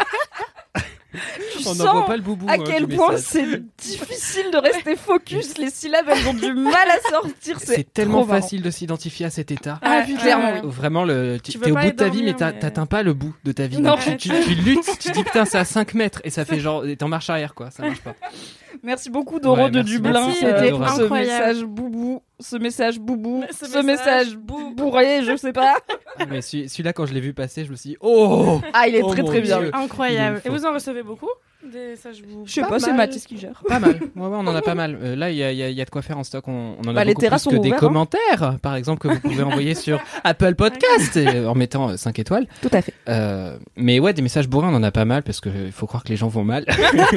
Tu On sens n'en voit pas le boubou. à hein, quel du point message. c'est difficile de rester focus. Les syllabes, elles ont du mal à sortir. C'est, C'est tellement trop marrant. facile de s'identifier à cet état. Ah, Ouais, putain, ouais, clairement, ouais. oui. Vraiment, le, tu, Tu t'es veux au pas bout de y ta vie, dormir, mais t'a- mais- t'atteins pas le bout de ta vie. Non. Donc, tu, tu, tu luttes, tu dis putain, c'est à cinq mètres et ça fait genre, t'es en marche arrière quoi, ça marche pas. Merci beaucoup Doro Ouais, de merci Dublin beaucoup. euh, C'était pour ce incroyable. message boubou, ce message boubou, Ce ce, message message bourré, je sais pas. Ah, mais celui- celui-là, quand je l'ai vu passer, je me suis dit, oh Ah, il est Oh très mon très bien. Dieu. Incroyable. Et vous en recevez beaucoup des messages boubou? Je sais Pas pas, c'est mal. Mathis qui gère. Pas mal. Ouais, ouais, on en a pas mal. Euh, là, il y a, il y a- il y a de quoi faire en stock. On, on en a Bah, les beaucoup terrasses plus que sont des ouvertes, hein. commentaires, par exemple, que vous pouvez envoyer sur Apple Podcast euh, en mettant cinq étoiles. Tout à fait. Euh, mais ouais, des messages bourrins, on en a pas mal parce que il faut croire que les gens vont mal.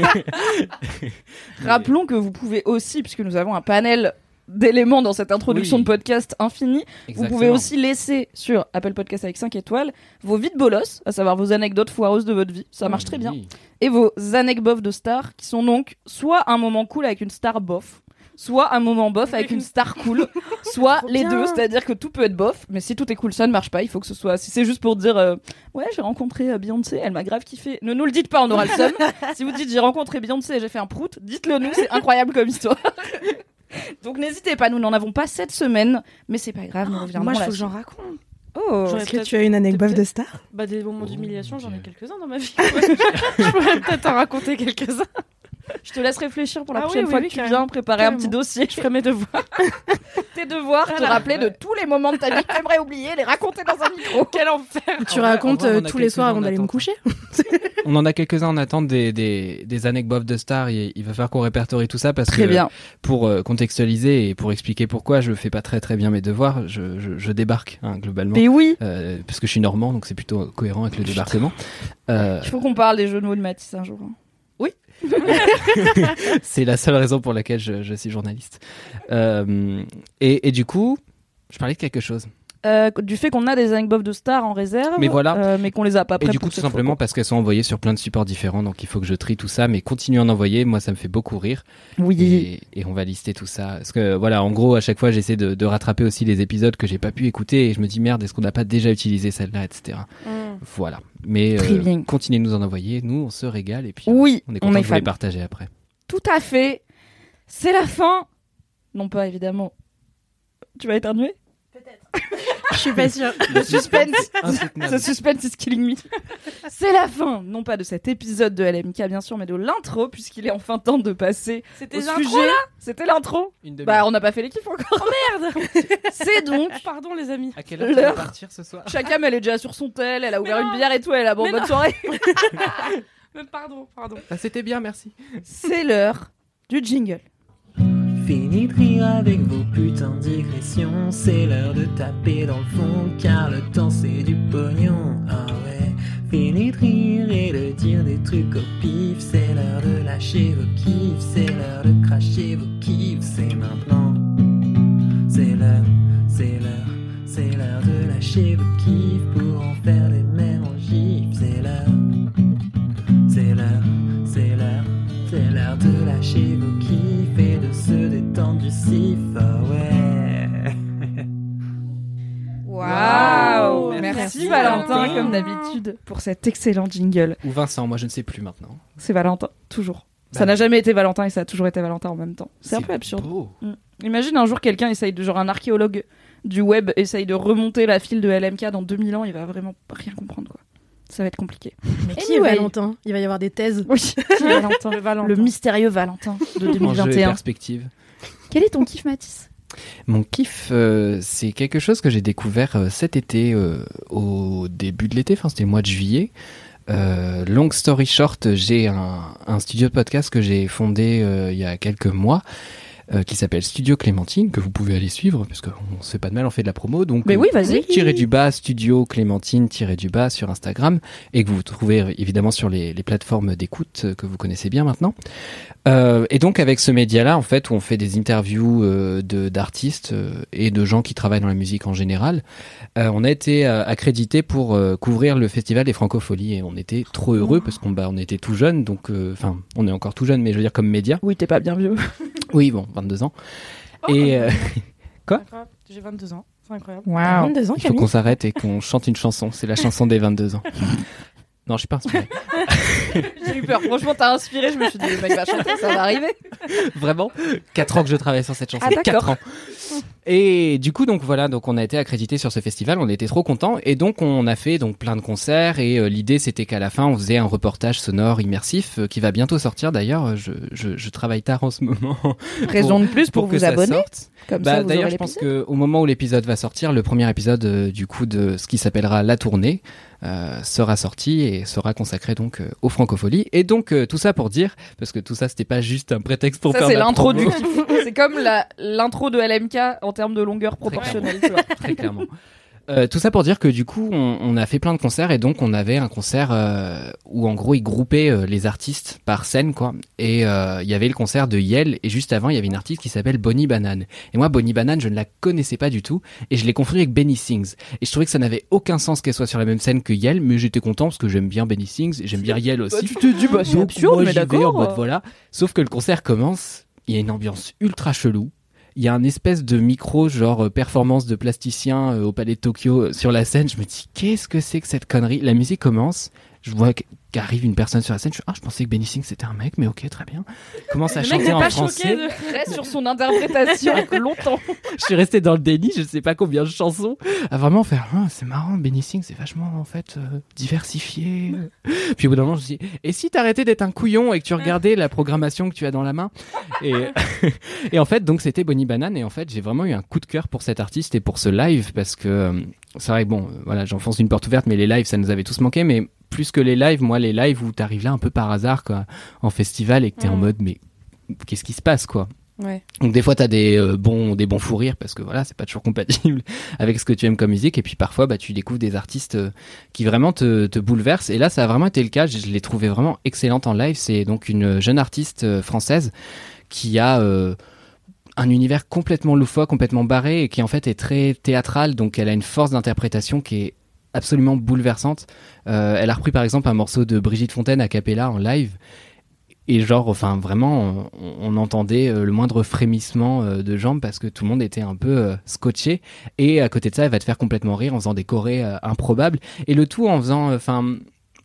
Rappelons que vous pouvez aussi, puisque nous avons un panel d'éléments dans cette introduction Oui. de podcast infini, vous pouvez aussi laisser sur Apple Podcast avec cinq étoiles vos vies de bolos, à savoir vos anecdotes foireuses de votre vie, ça marche très bien, et vos anecdotes de stars, qui sont donc soit un moment cool avec une star bof, soit un moment bof avec une star cool, soit Trop les bien. deux, c'est-à-dire que tout peut être bof, mais si tout est cool, ça ne marche pas, il faut que ce soit, si c'est juste pour dire euh, ouais, j'ai rencontré euh, Beyoncé, elle m'a grave kiffé, ne nous le dites pas, on aura le seum. Si vous dites j'ai rencontré Beyoncé et j'ai fait un prout, dites-le nous, c'est incroyable comme histoire. Donc n'hésitez pas, nous n'en avons pas cette semaine, mais c'est pas grave, nous reviendrons Moi, il faut que là-dessus. j'en raconte. Oh, J'aurais Est-ce que peut-être- tu as une anecdote de star? Bah, des moments Oh, d'humiliation, mon j'en ai Dieu. quelques-uns dans ma vie. Je pourrais peut-être en raconter quelques-uns. je te laisse réfléchir pour la Ah oui, prochaine oui, fois oui, que tu carrément. viens préparer un Carrément. petit dossier. Je ferai mes devoirs. Tes devoirs, te Voilà. rappeler de tous les moments de ta vie que t'aimerais oublier, les raconter dans un micro. Quel enfer. Tu En vrai- racontes en vrai, on euh, en a tous les soirs quelques-uns avant en d'aller me attente. coucher? On en a quelques-uns en attente des, des, des anecdotes de stars. Il, il va falloir qu'on répertorie tout ça parce Très que bien. pour euh, contextualiser et pour expliquer pourquoi je fais pas très très bien mes devoirs, je, je, je débarque hein, globalement. Mais oui, Euh, parce que je suis normand, donc c'est plutôt cohérent avec le débarquement. Euh, il faut qu'on parle des jeux de mots de Mathis un jour. hein. c'est la seule raison pour laquelle je, je suis journaliste. Euh, et, et du coup, je parlais de quelque chose. Euh, du fait qu'on a des anecdotes de stars en réserve, Mais voilà. euh, mais qu'on les a pas Et prêtes du pour coup, tout cette fois, simplement quoi. parce qu'elles sont envoyées sur plein de supports différents, donc il faut que je trie tout ça, mais continuez à en envoyer, moi ça me fait beaucoup rire. Oui. Et, et on va lister tout ça. Parce que voilà, en gros, à chaque fois, j'essaie de, de rattraper aussi les épisodes que j'ai pas pu écouter et je me dis merde, est-ce qu'on n'a pas déjà utilisé celle-là, et cetera. Voilà. Mais Très euh, bien. continuez de nous en envoyer, nous on se régale et puis Oui, on est on content est de vous les fan. partager après. Tout à fait. C'est la fin. Non pas évidemment. Tu vas éternuer? Je suis pas sûre. Le suspense. Insoutenable. Ce suspense is killing me. C'est la fin, non pas de cet épisode de L M K bien sûr, mais de l'intro, puisqu'il est enfin temps de passer C'était au l'intro, sujet. C'était l'intro. Une demi-heure. Bah on n'a pas fait les kiffs encore. Merde. C'est donc Pardon, les amis. À quelle heure tu vas l'heure. partir ce soir? Chacun elle est déjà sur son tel, elle a ouvert Mais une non. bière et tout, elle a bon Mais bonne non. soirée. Mais pardon, pardon. Ah, c'était bien, merci. C'est l'heure du jingle. Fini de rire avec vos putains de digressions. C'est l'heure de taper dans le fond, car le temps c'est du pognon. Ah ouais. Fini de rire et de dire des trucs au pif. C'est l'heure de lâcher vos kiffs. C'est l'heure de cracher vos kiffs. C'est maintenant. C'est l'heure, c'est l'heure, c'est l'heure de lâcher vos kiffs pour en faire des mêmes en gif. C'est l'heure, c'est l'heure, c'est l'heure, c'est l'heure de lâcher vos kiffs et de se détendre du sif. Ah ouais. Waouh. Merci, Merci Valentin, Valentin. comme d'habitude, pour cet excellent jingle. Ou Vincent, moi je ne sais plus maintenant. C'est Valentin, toujours. Ça Bah. n'a jamais été Valentin et ça a toujours été Valentin en même temps. C'est un peu absurde. beau. Imagine un jour quelqu'un essaye de, genre un archéologue du web essaye de remonter la file de L M K dans deux mille ans, il va vraiment rien comprendre quoi. Ça va être compliqué. Mais qui Anyway. est Valentin? Il va y avoir des thèses. Oui, qui est Valentin, Le Valentin. le mystérieux Valentin de deux mille Enjeux vingt et et un. perspectives. Quel est ton kiff Mathis? Mon kiff, euh, c'est quelque chose que j'ai découvert euh, cet été, euh, au début de l'été, enfin c'était le mois de juillet. Euh, long story short, j'ai un, un studio de podcast que j'ai fondé euh, il y a quelques mois, euh, qui s'appelle Studio Clémentine, que vous pouvez aller suivre, parce qu'on se fait pas de mal, on fait de la promo. Donc, Mais oui, vas-y. tirez du bas, Studio Clémentine, tirez du bas sur Instagram, et que vous trouvez évidemment sur les, les plateformes d'écoute euh, que vous connaissez bien maintenant. Euh, et donc avec ce média-là, en fait, où on fait des interviews euh, de d'artistes euh, et de gens qui travaillent dans la musique en général, euh, on a été euh, accrédité pour euh, couvrir le festival des Francopholies et on était trop heureux parce qu'on bah, on était tout jeunes, donc enfin euh, on est encore tout jeune, mais je veux dire comme média. Oui, t'es pas bien vieux. Oui, bon, vingt-deux ans. Oh, et euh, Quoi ? J'ai vingt-deux ans, c'est incroyable. Wow. vingt-deux ans, Il faut Camille. qu'on s'arrête et qu'on chante une chanson. C'est la chanson des vingt-deux ans. Non, je suis pas inspiré. J'ai eu peur. Franchement, t'as inspiré. Je me suis dit, le mec va chanter, ça va arriver. Vraiment ? quatre ans que je travaille sur cette chanson. Ah, d'accord. quatre ans. Et du coup, donc voilà, donc on a été accrédité sur ce festival, on était trop contents et donc on a fait donc plein de concerts et euh, l'idée c'était qu'à la fin on faisait un reportage sonore immersif euh, qui va bientôt sortir d'ailleurs. Je, je, je travaille tard en ce moment. Raison de plus pour, que vous ça abonner. sorte. Comme Bah, ça, vous d'ailleurs, aurez je pense l'épisode. qu'au moment où l'épisode va sortir, le premier épisode euh, du coup de ce qui s'appellera La Tournée euh, sera sorti et sera consacré donc euh, aux Francopholies. Et donc euh, tout ça pour dire, parce que tout ça c'était pas juste un prétexte pour Ça, faire c'est ma l'intro promo. du kiff. C'est comme la- l'intro de L M K en termes de longueur proportionnelle. Tu vois. Très clairement. Euh, tout ça pour dire que du coup on, on a fait plein de concerts et donc on avait un concert euh, où en gros ils groupaient euh, les artistes par scène quoi et euh, il y avait le concert de Yel et juste avant il y avait une artiste qui s'appelle Bonnie Banane et moi Bonnie Banane je ne la connaissais pas du tout et je l'ai confondue avec Benny Sings et je trouvais que ça n'avait aucun sens qu'elle soit sur la même scène que Yel mais j'étais content parce que j'aime bien Benny Sings et j'aime bien Yel aussi. Bah, tu te dis, bah, c'est Donc, absurde, moi, mais j'y vais d'accord. en mode, voilà. Sauf que le concert commence, il y a une ambiance ultra chelou. Il y a un espèce de micro, genre euh, performance de plasticien euh, au Palais de Tokyo euh, sur la scène. Je me dis, qu'est-ce que c'est que cette connerie ? La musique commence, je vois qu- qu'arrive une personne sur la scène. Je suis, ah, je pensais que Benny Sings c'était un mec, mais ok, très bien. Commence à Le mec chanter n'est en pas français. choqué de... Il reste sur son interprétation longtemps. Je suis resté dans le déni, je sais pas combien de chansons, à vraiment faire, ah, c'est marrant, Benny Sings, c'est vachement, en fait, euh, diversifié. Puis au bout d'un moment, je me suis dit, et si t'arrêtais d'être un couillon et que tu regardais la programmation que tu as dans la main? Et, et en fait, donc c'était Bonnie Banane, et en fait, j'ai vraiment eu un coup de cœur pour cet artiste et pour ce live, parce que, euh, c'est vrai, bon, euh, voilà, j'enfonce une porte ouverte, mais les lives, ça nous avait tous manqué, mais plus que les lives, moi, les lives où t'arrives là un peu par hasard, quoi, en festival, et que t'es Mmh. en mode, mais qu'est-ce qui se passe, quoi? Ouais. Donc des fois t'as des euh, bons des bons fous rires parce que voilà c'est pas toujours compatible avec ce que tu aimes comme musique et puis parfois bah tu découvres des artistes euh, qui vraiment te, te bouleversent et là ça a vraiment été le cas, je, je l'ai trouvé vraiment excellente en live. C'est donc une jeune artiste euh, française qui a euh, un univers complètement loufoque, complètement barré et qui en fait est très théâtrale, donc elle a une force d'interprétation qui est absolument bouleversante. Euh, elle a repris par exemple un morceau de Brigitte Fontaine a cappella en live. Et genre, enfin vraiment, on, on entendait euh, le moindre frémissement euh, de jambes parce que tout le monde était un peu euh, scotché. Et à côté de ça, elle va te faire complètement rire en faisant des chorés euh, improbables. Et le tout en faisant, enfin, euh,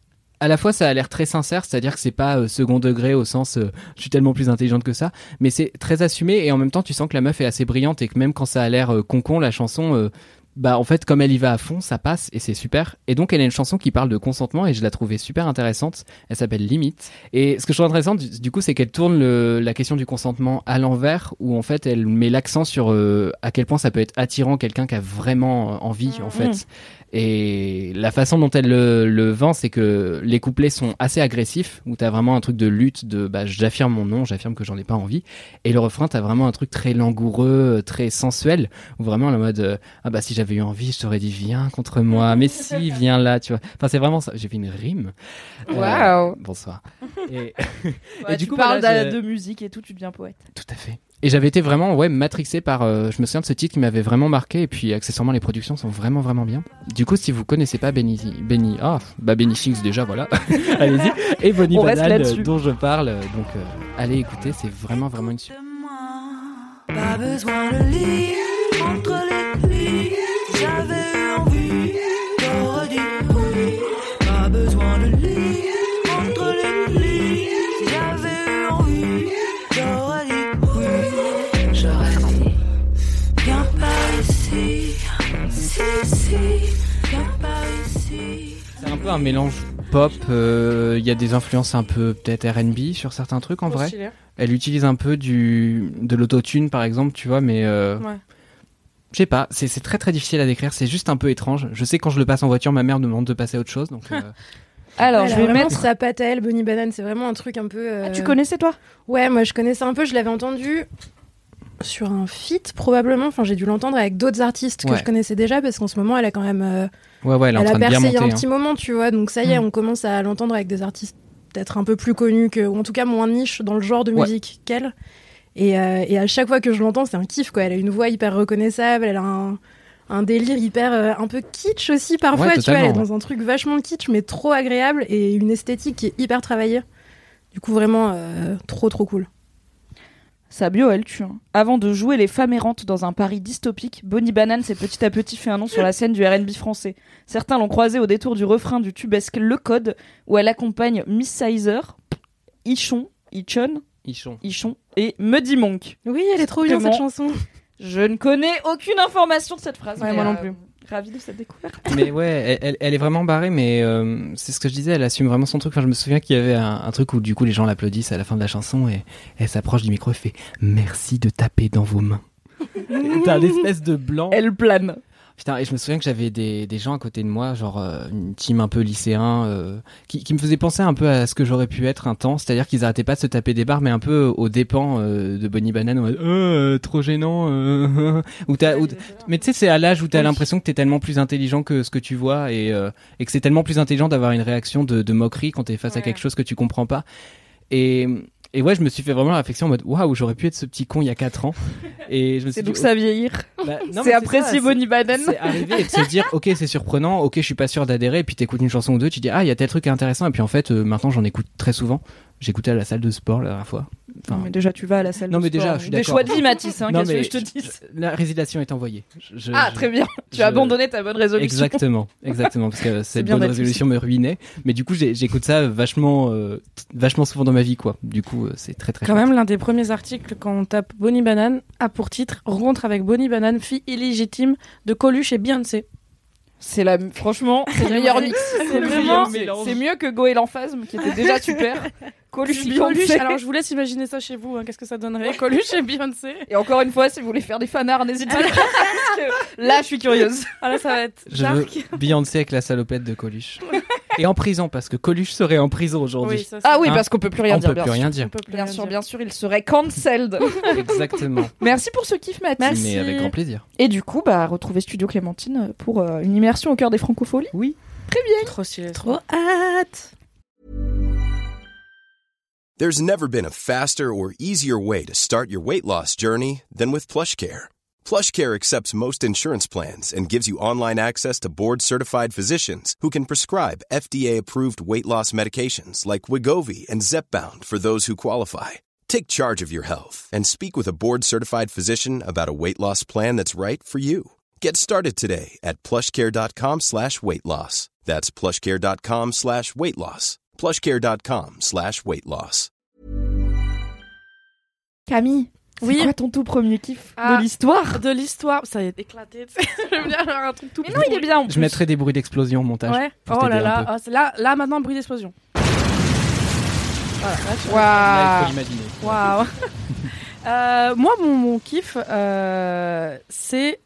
à la fois ça a l'air très sincère, c'est-à-dire que c'est pas euh, second degré au sens euh, je suis tellement plus intelligente que ça, mais c'est très assumé et en même temps tu sens que la meuf est assez brillante et que même quand ça a l'air euh, con-con, la chanson... Euh, bah en fait comme elle y va à fond ça passe et c'est super et donc elle a une chanson qui parle de consentement et je la trouvais super intéressante, elle s'appelle Limite et ce que je trouve intéressant du, du coup c'est qu'elle tourne le, la question du consentement à l'envers où en fait elle met l'accent sur euh, à quel point ça peut être attirant quelqu'un qui a vraiment envie en fait. Mmh. Et la façon dont elle le, le vend, c'est que les couplets sont assez agressifs, où t'as vraiment un truc de lutte, de bah, j'affirme mon nom, j'affirme que j'en ai pas envie. Et le refrain, t'as vraiment un truc très langoureux, très sensuel, où vraiment le mode euh, ah bah si j'avais eu envie, je t'aurais dit viens contre moi, mais si viens là, tu vois. Enfin c'est vraiment ça. J'ai fait une rime. Waouh. Euh, bonsoir. Et, ouais, et tu du coup, parles voilà, de, je... de musique et tout, tu deviens poète. Tout à fait. Et j'avais été vraiment ouais matrixé par euh, je me souviens de ce titre qui m'avait vraiment marqué et puis accessoirement les productions sont vraiment vraiment bien. Du coup si vous connaissez pas Benny Benny ah bah Benny Sings déjà voilà. Allez-y et Bonnie Banane euh, dont je parle euh, donc euh, allez écouter, c'est vraiment vraiment une super. Pas besoin de lit entre les lits. J'avais eu envie, t'aurais dit oui. Pas besoin de lit entre les lits. J'avais eu envie, t'aurais dit oui. J'aurais dit viens par ici, si si, viens par ici. C'est un peu un mélange pop. Il euh, y a des influences un peu peut-être R and B sur certains trucs en vrai. Stylé. Elle utilise un peu du de l'autotune par exemple, tu vois, mais euh, ouais. je sais pas, c'est c'est très très difficile à décrire, c'est juste un peu étrange. Je sais quand je le passe en voiture, ma mère me demande de passer à autre chose, donc. Euh... Alors, elle je a vais vraiment mettre sa patte à elle, Bonnie Banane, c'est vraiment un truc un peu. Euh... Ah, tu connaissais toi ? Ouais, moi je connaissais un peu, je l'avais entendu sur un feat probablement. Enfin, j'ai dû l'entendre avec d'autres artistes que ouais. je connaissais déjà parce qu'en ce moment, elle a quand même. Euh... Ouais, ouais, elle, est elle en train a de bien percé il y a un monter, petit hein. moment, tu vois. Donc ça y est, mmh. on commence à l'entendre avec des artistes peut-être un peu plus connus que, ou en tout cas moins niche dans le genre de musique ouais. qu'elle. Et, euh, et à chaque fois que je l'entends, c'est un kiff, quoi. Elle a une voix hyper reconnaissable, elle a un, un délire hyper euh, un peu kitsch aussi parfois, ouais, tu vois. Elle est dans un truc vachement kitsch, mais trop agréable et une esthétique qui est hyper travaillée. Du coup, vraiment euh, trop trop cool. Sa bio, elle tue. Hein. Avant de jouer les femmes errantes dans un Paris dystopique, Bonnie Banane s'est petit à petit fait un nom sur la scène du R and B français. Certains l'ont croisée au détour du refrain du tubesque Le Code, où elle accompagne Miss Sizer, Ichon, Ichon, Ichon, Ichon et Muddy Monk. Oui, elle est trop bien Comment cette chanson. Je ne connais aucune information de cette phrase. Ouais, moi euh, non plus. Ravie de cette découverte. Mais ouais, elle, elle, elle est vraiment barrée, mais euh, c'est ce que je disais, elle assume vraiment son truc. Enfin, je me souviens qu'il y avait un, un truc où du coup les gens l'applaudissent à la fin de la chanson et elle s'approche du micro et fait « Merci de taper dans vos mains ». T'as un espèce de blanc. Elle plane. Putain, et je me souviens que j'avais des, des gens à côté de moi, genre euh, une team un peu lycéen, euh, qui, qui me faisait penser un peu à ce que j'aurais pu être un temps, c'est-à-dire qu'ils arrêtaient pas de se taper des barres, mais un peu aux dépens euh, de Bonnie Banane, en mode euh, trop gênant. Euh, où t'as, où, mais tu sais, c'est à l'âge où t'as oui. l'impression que t'es tellement plus intelligent que ce que tu vois, et, euh, et que c'est tellement plus intelligent d'avoir une réaction de, de moquerie quand t'es face ouais. à quelque chose que tu comprends pas. Et Et ouais, je me suis fait vraiment la réflexion en mode waouh, j'aurais pu être ce petit con il y a quatre ans. Et je me suis c'est dit, donc ça vieillir. Bah, non, c'est apprécier Bonnie Banane. C'est arriver et de se dire ok, c'est surprenant, ok, je suis pas sûr d'adhérer. Et puis t'écoutes une chanson ou deux, tu dis ah, il y a tel truc qui est intéressant. Et puis en fait, euh, maintenant j'en écoute très souvent. J'écoutais à la salle de sport la dernière fois. Enfin, non, mais déjà, tu vas à la salle non, de mais sport. Déjà, je suis Des d'accord. choix de vie, Mathis, hein, qu'est-ce que je te dis. Je, la résiliation est envoyée. Je, ah, je, très bien. Tu je, as abandonné ta bonne résolution. Exactement, exactement, parce que cette bonne Mathis. résolution me ruinait. Mais du coup, j'ai, j'écoute ça vachement, euh, vachement souvent dans ma vie, quoi. Du coup, euh, c'est très, très Quand chouette. même, l'un des premiers articles, quand on tape Bonnie Banane, a pour titre Rencontre avec Bonnie Banane, fille illégitime de Coluche et Beyoncé. C'est la, franchement, c'est le meilleur mix. C'est vraiment, c'est, c'est mieux que Go et l'Emphasme, qui était déjà super. Coluche, Coluche. Alors, je vous laisse imaginer ça chez vous. Hein. Qu'est-ce que ça donnerait, Coluche et Beyoncé. Et encore une fois, si vous voulez faire des fanarts, n'hésitez pas. Parce que là, je suis curieuse. Ah là, ça va être Je dark. veux Beyoncé avec la salopette de Coluche. Et en prison, parce que Coluche serait en prison aujourd'hui. Oui, ça, ah oui, hein parce qu'on peut plus rien on dire. Peut plus rien dire. On peut plus bien rien sûr, dire. bien sûr, il serait cancelled. Exactement. Merci pour ce kiff, Mathis. Merci. Mais avec grand plaisir. Et du coup, bah, retrouvez Studio Clémentine pour euh, une immersion au cœur des francopholies. Oui. Très bien. Trop stylé. Trop hâte. There's never been a faster or easier way to start your weight loss journey than with PlushCare. PlushCare accepts most insurance plans and gives you online access to board-certified physicians who can prescribe F D A-approved weight loss medications like Wegovy and Zepbound for those who qualify. Take charge of your health and speak with a board-certified physician about a weight loss plan that's right for you. Get started today at plushcare.com slash weight loss. That's plushcare.com slash weight loss. plushcare.com slash weight loss. Camille, oui. C'est quoi ton tout premier kiff ah, de l'histoire De l'histoire, ça va être éclaté. Je veux bien avoir un truc tout. Mais non, il est bien. En plus. Je mettrai des bruits d'explosion au montage. Ouais. Oh là là, oh, c'est là, là maintenant bruit d'explosion. Voilà. Là, tu wow. Là, il faut l'imaginer. Waouh. euh, moi, mon, mon kiff, euh, c'est.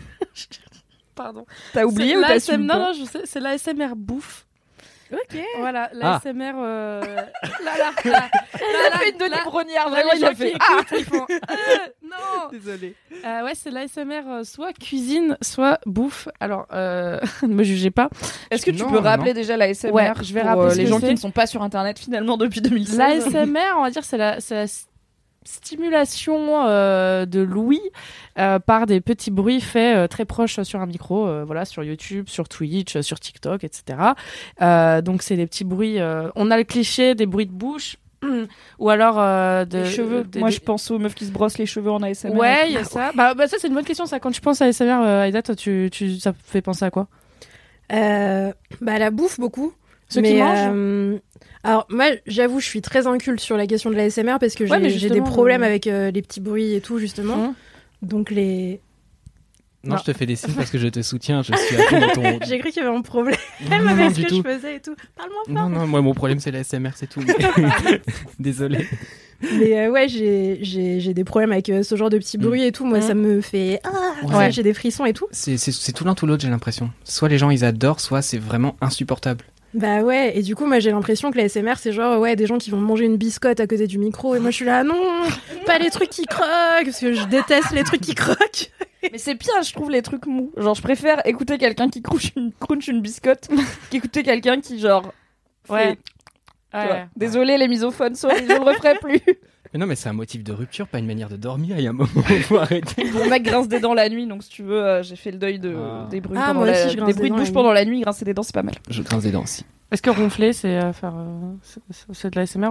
Pardon. T'as oublié c'est ou t'as l'A S M... su Non, non, je sais, c'est l'A S M R bouffe. Ok. Voilà, l'A S M R. Ah. Euh... là, là, là, là, il a fait une Denis Brognard, vraiment, il a fait. Ah, ils font. Euh, non. Désolée. Euh, ouais, c'est l'A S M R, euh, soit cuisine, soit bouffe. Alors, euh, ne me jugez pas. Est-ce que tu non, peux rappeler non. déjà l'A S M R ouais, je vais pour rappeler euh, ce les que gens c'est. qui ne sont pas sur Internet finalement depuis deux mille seize. L'A S M R, on va dire, c'est la, c'est la stimulation euh, de l'ouïe euh, par des petits bruits faits euh, très proches sur un micro, euh, voilà, sur YouTube, sur Twitch, sur TikTok, et cetera. Euh, donc c'est des petits bruits. Euh, on a le cliché des bruits de bouche. Ou alors euh, de, les cheveux. De, Moi, de... je pense aux meufs qui se brossent les cheveux en A S M R. Ouais, il y a ça. Bah, bah ça, c'est une bonne question. Ça, quand tu penses à A S M R, euh, Aïda, toi, tu, tu, ça fait penser à quoi euh, Bah, la bouffe beaucoup. Ceux mais, qui mangent. Euh... Alors moi, j'avoue, je suis très inculte sur la question de l'A S M R parce que j'ai, ouais, j'ai des problèmes euh... avec euh, les petits bruits et tout justement. Mmh. Donc les. Non, non, je te fais des signes parce que je te soutiens. Je suis à fond dans ton. J'ai cru qu'il y avait un problème non, non, avec non, ce que tout. je faisais et tout. Parle-moi fort. Non, non, moi mon problème c'est l'A S M R, c'est tout. Désolé. Mais euh, ouais, j'ai, j'ai, j'ai des problèmes avec euh, ce genre de petits bruits et tout. Moi, mmh. ça me fait. Ah, ouais. ouais, j'ai des frissons et tout. C'est, c'est, c'est tout l'un tout l'autre, j'ai l'impression. Soit les gens ils adorent, soit c'est vraiment insupportable. Bah ouais, et du coup, moi j'ai l'impression que la A S M R c'est genre, ouais, des gens qui vont manger une biscotte à côté du micro, et moi je suis là, non, pas les trucs qui croquent, parce que je déteste les trucs qui croquent. Mais c'est pire, je trouve, les trucs mous. Genre, je préfère écouter quelqu'un qui crunch une, crunch une biscotte qu'écouter quelqu'un qui, genre. Ouais. Fait... ouais. Désolé, les misophones, sorry, je ne le referai plus. Mais non, mais c'est un motif de rupture, pas une manière de dormir. Il y a un moment où il faut arrêter. Mon mec grince des dents la nuit, donc si tu veux, euh, j'ai fait le deuil de, ah. des bruits, ah, pendant moi la... aussi, je grince des des bruits de dents bouche la pendant la nuit. Grincer des dents, c'est pas mal. Je grince des dents aussi. Est-ce que ronfler, c'est, euh, faire, euh, c'est, c'est de l'A S M R ou pas ?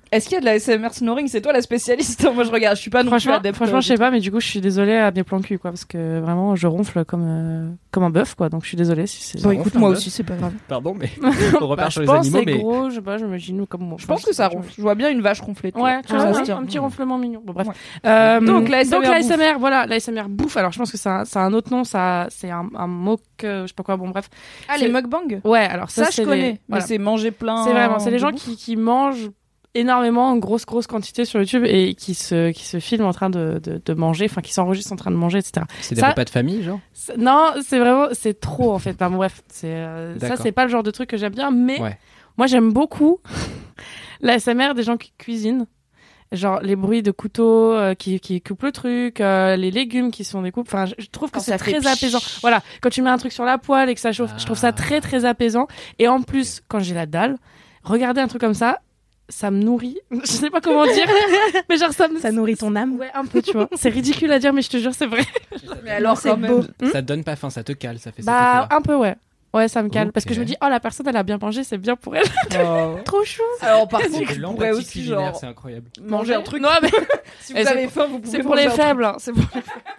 Est-ce qu'il y a de la S M R snoring? C'est toi la spécialiste. Moi, je regarde. Je suis pas non plus Franchement, adepte. franchement, je sais pas, mais du coup, je suis désolée à mes plans cul, quoi, parce que vraiment, je ronfle comme euh, comme un bœuf, quoi. Donc, je suis désolée si c'est. Bon, écoute, moi aussi, c'est pas grave. Pardon, mais on repart Bah, sur je les pense animaux, c'est mais gros, je sais pas, j'imagine comme moi. Je pense que ça ronfle. Je vois bien une vache ronfler. tu Ouais, vois. tu vois, Ça un, se tient. un petit ronflement mignon. Bon, bref. Ouais. Euh, Donc, la S M R donc, la bouffe. S M R, voilà, la S M R bouffe. Alors, je pense que c'est un, c'est un autre nom, ça, c'est un, un mot que, je sais pas quoi, bon, bref. Ah, C'est- les mukbang. Ouais, alors ça, Ça, c'est je connais. les- Mais voilà. c'est manger plein. C'est vraiment, c'est les de gens bouffe. qui, qui mangent énormément en grosse grosse quantité sur YouTube et qui se qui se filment en train de, de, de manger, enfin qui s'enregistrent en train de manger, et cetera. c'est des Ça- repas de famille, genre. C'est- Non, c'est vraiment, c'est trop en fait. Enfin, bon, bref, c'est euh, ça, D'accord. c'est pas le genre de truc que j'aime bien, mais Ouais. moi j'aime beaucoup la S M R des gens qui cuisinent. Genre les bruits de couteau euh, qui, qui coupent le truc, euh, les légumes qui sont découpés. Enfin, je, je trouve que Quand c'est ça fait très pshhh. apaisant. Voilà, quand tu mets un truc sur la poêle et que ça chauffe, je trouve ça très très apaisant. Et en plus, quand j'ai la dalle, regarder un truc comme ça, ça me nourrit. Je sais pas comment dire, mais genre ça me... Ça nourrit ton âme. Ouais, un peu, tu vois. C'est ridicule à dire, mais je te jure, c'est vrai. Mais alors, C'est quand beau. même. Ça te donne pas faim, ça te cale, ça fait Bah, cet effet-là. un peu, ouais. Ouais, ça me calme. Ok. Parce que je me dis, oh, la personne, elle a bien mangé, c'est bien pour elle. Oh. Trop chou. Alors, par C'est contre, de je pourrais l'empathie aussi, culinaire, genre, c'est incroyable. manger un truc. Non, mais Si vous Et c'est avez pour- faim, vous pouvez c'est pour manger les un truc. faibles. hein. C'est pour les faibles.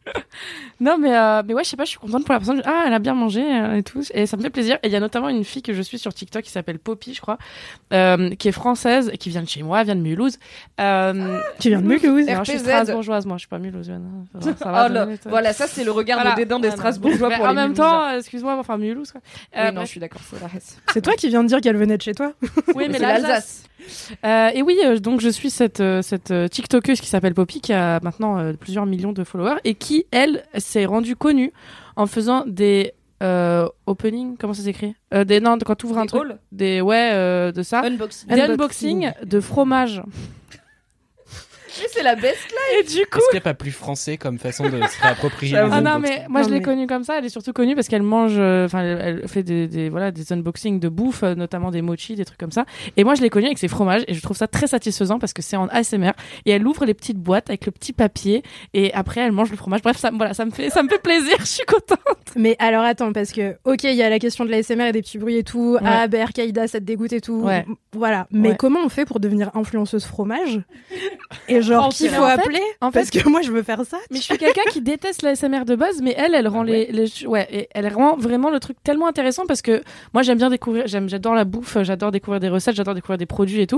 Non, mais, euh, mais ouais, je sais pas, je suis contente pour la personne. Ah, elle a bien mangé euh, et tout. Et ça me fait plaisir. Et il y a notamment une fille que je suis sur TikTok qui s'appelle Poppy, je crois, euh, qui est française et qui vient de chez moi, vient de Mulhouse. Euh, Tu viens de Mulhouse. non, je suis R P Z. strasbourgeoise, moi, je suis pas mulhousienne. hein. Ça, ça va, Oh deux là, minutes. voilà, ça c'est le regard Voilà. de dédain des Ah, non. Strasbourgeois Mais pour en les même Mulhousiens. temps, euh, excuse-moi, enfin Mulhouse, quoi. Oui, Euh, non, bref. je suis d'accord, c'est la reste. C'est toi qui viens de dire qu'elle venait de chez toi. Oui, mais C'est l'Alsace. l'Alsace. Euh, et oui, euh, donc je suis cette euh, cette euh, TikTokeuse qui s'appelle Poppy, qui a maintenant euh, plusieurs millions de followers et qui, elle, s'est rendue connue en faisant des euh, openings, comment ça s'écrit euh, Des non, quand tu ouvres un Des truc, hauls. des ouais de Ah, ça, Unboxing. des unboxing de fromage. Mais c'est la best là. Et du coup, Est-ce qu'il n'y a pas plus français comme façon de se réapproprier les J'avoue. ah non unboxings mais moi Non, je l'ai mais- connue comme ça. Elle est surtout connue parce qu'elle mange, enfin elle, elle fait des, des voilà des unboxings de bouffe, euh, notamment des mochi, des trucs comme ça. Et moi je l'ai connue avec ses fromages et je trouve ça très satisfaisant parce que c'est en A S M R et elle ouvre les petites boîtes avec le petit papier et après elle mange le fromage. Bref, ça voilà, ça me fait ça me fait plaisir. Je suis contente. Mais alors attends, parce que, ok, il y a la question de la S M R et des petits bruits et tout. Ouais. Ah, B R Kaïda, ça te dégoûte et tout. Ouais. Voilà. Mais Ouais. comment on fait pour devenir influenceuse fromage? Et genre, qui Mais faut en fait- appeler? en fait- Parce que moi, je veux faire ça. Mais je suis quelqu'un qui déteste la S M R de base, mais elle, elle rend Ah ouais. les, les, ouais, et elle rend vraiment le truc tellement intéressant parce que moi j'aime bien découvrir, j'aime, j'adore la bouffe, j'adore découvrir des recettes, j'adore découvrir des produits et tout.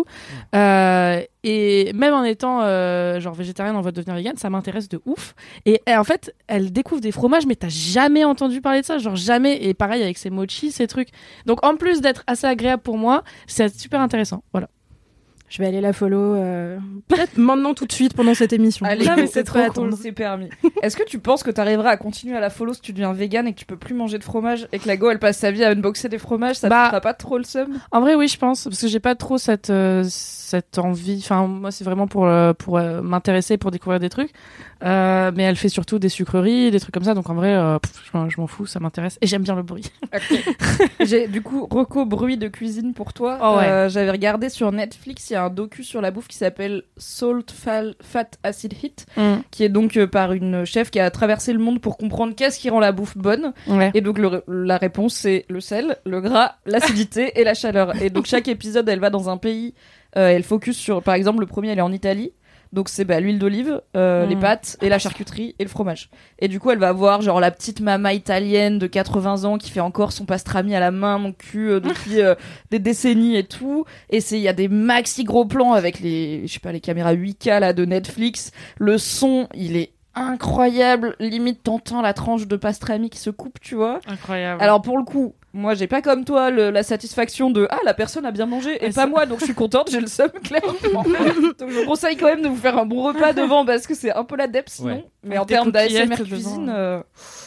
Euh, et même en étant euh, genre végétarienne, en voie de devenir végane, ça m'intéresse de ouf. Et, et en fait, elle découvre des fromages, mais t'as jamais entendu parler de ça, genre jamais. Et pareil avec ses mochis, ces trucs. Donc en plus d'être assez agréable pour moi, c'est super intéressant. Voilà. Je vais aller la follow euh, peut-être maintenant tout de suite pendant cette émission. Allez, Non, mais c'est c'est trop trop cool, attendre. c'est permis. Est-ce que tu penses que tu arriveras à continuer à la follow si tu deviens vegan et que tu peux plus manger de fromage et que la go elle passe sa vie à unboxer des fromages, ça Bah, te fera pas trop le seum? En vrai, oui, je pense, parce que j'ai pas trop cette euh, cette envie. Enfin, moi, c'est vraiment pour euh, pour euh, m'intéresser, pour découvrir des trucs. Euh, mais elle fait surtout des sucreries, des trucs comme ça. Donc en vrai, euh, pff, je, je m'en fous, ça m'intéresse et j'aime bien le bruit. Ok. J'ai du coup reco bruit de cuisine pour toi. Oh ouais. Euh, j'avais regardé sur Netflix, il y a un docu sur la bouffe qui s'appelle Salt, Fal- Fat, Acid, Heat, qui est donc euh, par une chef qui a traversé le monde pour comprendre qu'est-ce qui rend la bouffe bonne. Ouais. Et donc le- la réponse c'est le sel, le gras, l'acidité et la chaleur. Et donc chaque épisode elle va dans un pays, euh, elle focus sur, par exemple le premier elle est en Italie. Donc c'est bah, l'huile d'olive, euh, Mm. les pâtes et la charcuterie et le fromage. Et du coup elle va voir genre la petite mama italienne de quatre-vingts ans qui fait encore son pastrami à la main, mon cul, euh, depuis euh, des décennies et tout. Et c'est il y a des maxi gros plans avec les je sais pas les caméras huit K là de Netflix. Le son il est incroyable, limite t'entends la tranche de pastrami qui se coupe, tu vois. Incroyable. Alors pour le coup, moi j'ai pas comme toi le- la satisfaction de ah la personne a bien mangé et Ah, pas ça- moi, donc je suis contente, j'ai le seum clairement. Donc je vous conseille quand même de vous faire un bon repas devant parce que c'est un peu la dep sinon. Ouais. Mais en Des termes d'A S M R coquillettes cuisine, devant. euh,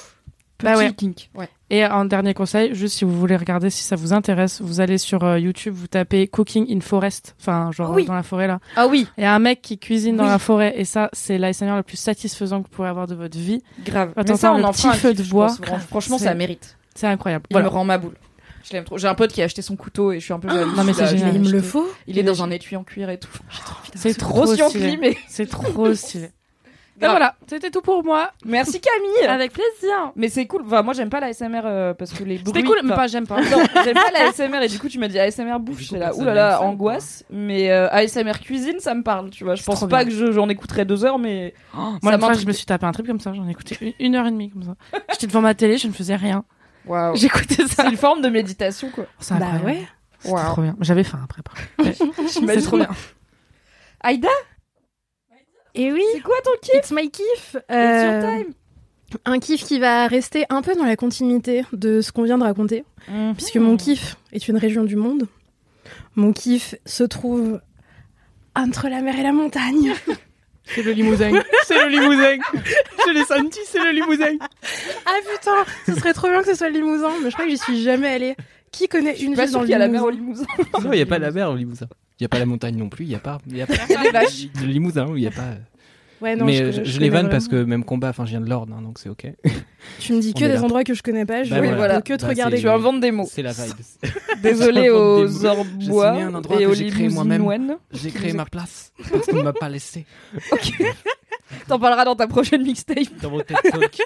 Bah petit ouais. kink. Ouais. Et un dernier conseil, juste si vous voulez regarder, si ça vous intéresse, vous allez sur euh, YouTube, vous tapez Cooking in Forest, enfin genre Oui. dans la forêt là. Ah oui, Il y a un mec qui cuisine dans Oui. la forêt et ça, c'est l'A S M R le plus satisfaisant que vous pourrez avoir de votre vie. grave. Attends, Mais ça le on en petit fera un feu kiff, de je bois. pense. Fran- Franchement C'est- ça mérite. C'est incroyable. Il Voilà. me rend ma boule. Je l'aime trop. J'ai un pote qui a acheté son couteau et je suis un peu jalouse. non, mais c'est Là, je génial. l'ai Il me le acheté. faut. Il est dans un étui en cuir et tout. J'ai trop envie d'avoir C'est ce trop gros stylé. Yankee, mais C'est trop stylé. Ben voilà, c'était tout pour moi. Merci Camille. Avec plaisir. Mais c'est cool. Enfin, moi, j'aime pas la A S M R euh, parce que les bruits. C'était cool, mais enfin, pas j'aime pas. Non, j'aime pas la A S M R et du coup, tu m'as dit A S M R bouffe. J'étais là, oulala, angoisse. Mais euh, A S M R cuisine, ça me parle. Tu vois, je C'est pense trop pas bien. que je- j'en écouterais deux heures, mais Oh, ça moi, une fois, m'intrigue. je me suis tapé un truc comme ça. J'en ai écouté une, une heure et demie comme ça. J'étais devant ma télé, je ne faisais rien. Waouh. J'écoutais ça. C'est une forme de méditation, quoi. C'est Bah incroyable. ouais. C'était Waouh. trop bien. J'avais faim après. après. J'imagine. C'est trop bien. Aïda, Et oui, c'est quoi ton kiff? it's my kiff. It's Euh, your time. un kiff qui va rester un peu dans la continuité de ce qu'on vient de raconter, puisque mon kiff est une région du monde. Mon kiff se trouve entre la mer et la montagne. C'est le Limousin. C'est le Limousin. Je l'ai senti, c'est le Limousin. Ah putain, ce serait trop bien que ce soit le Limousin, mais je crois que j'y suis jamais allée. Qui connaît une Pas ville sûr dans le qu'il y a la mer au Limousin? Limousin. Non, il n'y a pas la mer au Limousin. Il n'y a pas la montagne non plus. Il n'y a pas. Il y a pas Il y a des vaches. le Limousin où il n'y a pas. Ouais, non, mais je, je, je je connais les vanne vraiment. parce que même combat, enfin, je viens de l'Orne, hein, donc c'est ok. Tu me dis On que est des là. endroits que je connais pas, je Bah vais voilà. que te Bah, regarder. c'est- Tu inventes des mots. C'est la vibe. Désolé J'invente aux des mots. Orbois J'ai signé un endroit et que aux j'ai créé moi-même. Limousinoines. J'ai créé ma place parce qu'on ne m'a pas laissé Ok. T'en parleras dans ta prochaine mixtape. dans mon TED Talk.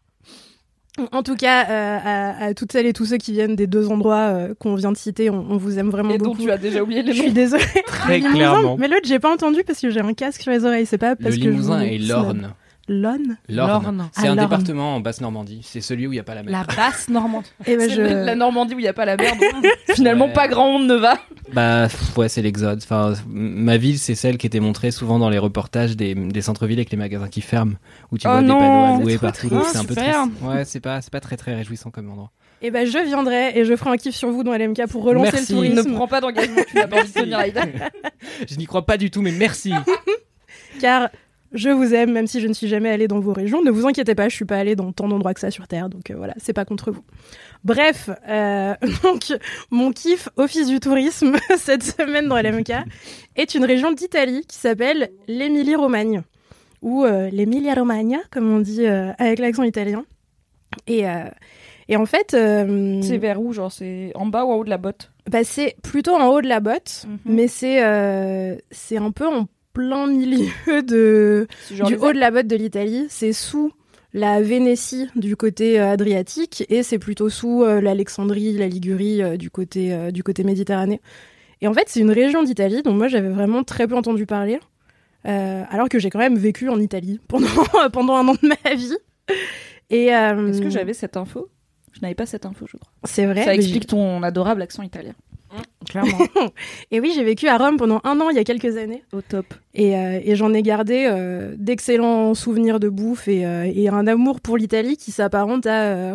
En tout cas, euh, à, à toutes celles et tous ceux qui viennent des deux endroits euh, qu'on vient de citer, on, on vous aime vraiment Et dont beaucoup. tu as déjà oublié les Je noms. suis désolée. Très Le Limousin, clairement. Mais l'autre, j'ai pas entendu parce que j'ai un casque sur les oreilles. C'est pas Le parce que Limousin je vous- et l'Orne. L'Orne. L'Orne. L'Orne. C'est Ah, un l'Orne. département en Basse-Normandie. C'est celui où il n'y a pas la mer. La basse Normande. Et ben C'est je. la Normandie où il n'y a pas la mer. donc finalement, Ouais. pas grand monde ne va. Bah pff, ouais, c'est l'exode. Enfin, m- ma ville, c'est celle qui était montrée souvent dans les reportages des, des centres-villes avec les magasins qui ferment, où tu Oh vois non, des panneaux c'est alloués trop partout. triste. Donc c'est un peu Super. triste. Ouais, c'est pas, c'est pas très très réjouissant comme endroit. Et ben je viendrai et je ferai un kiff sur vous dans L M K pour relancer Merci. le tourisme. Ne prends pas d'engagement, tu n'as pas envie de tenir Aïda. Je n'y crois pas du tout, mais merci. Car je vous aime, même si je ne suis jamais allée dans vos régions. Ne vous inquiétez pas, je suis pas allée dans tant d'endroits que ça sur Terre, donc euh, voilà, c'est pas contre vous. Bref, euh, donc mon kiff office du tourisme cette semaine dans L M K est une région d'Italie qui s'appelle l'Émilie-Romagne, ou euh, l'Emilia-Romagna, comme on dit euh, avec l'accent italien. Et, euh, et en fait... euh, C'est vers où, genre c'est en bas ou en haut de la botte? bah, c'est plutôt en haut de la botte, Mhm. mais c'est euh, c'est un peu en plein milieu de, C'est genre du les haut de la botte de l'Italie. C'est sous la Vénétie du côté euh, adriatique et c'est plutôt sous euh, l'Alexandrie, la Ligurie euh, du côté euh, du côté méditerranéen. Et en fait, c'est une région d'Italie dont moi j'avais vraiment très peu entendu parler, euh, alors que j'ai quand même vécu en Italie pendant pendant un an de ma vie. Et euh, Est-ce que j'avais cette info? Je n'avais pas cette info, je crois. c'est vrai. Ça mais explique ton adorable accent italien. Clairement. Et oui, j'ai vécu à Rome pendant un an il y a quelques années. Au top. Et, euh, et j'en ai gardé euh, d'excellents souvenirs de bouffe et, euh, et un amour pour l'Italie qui s'apparente à euh,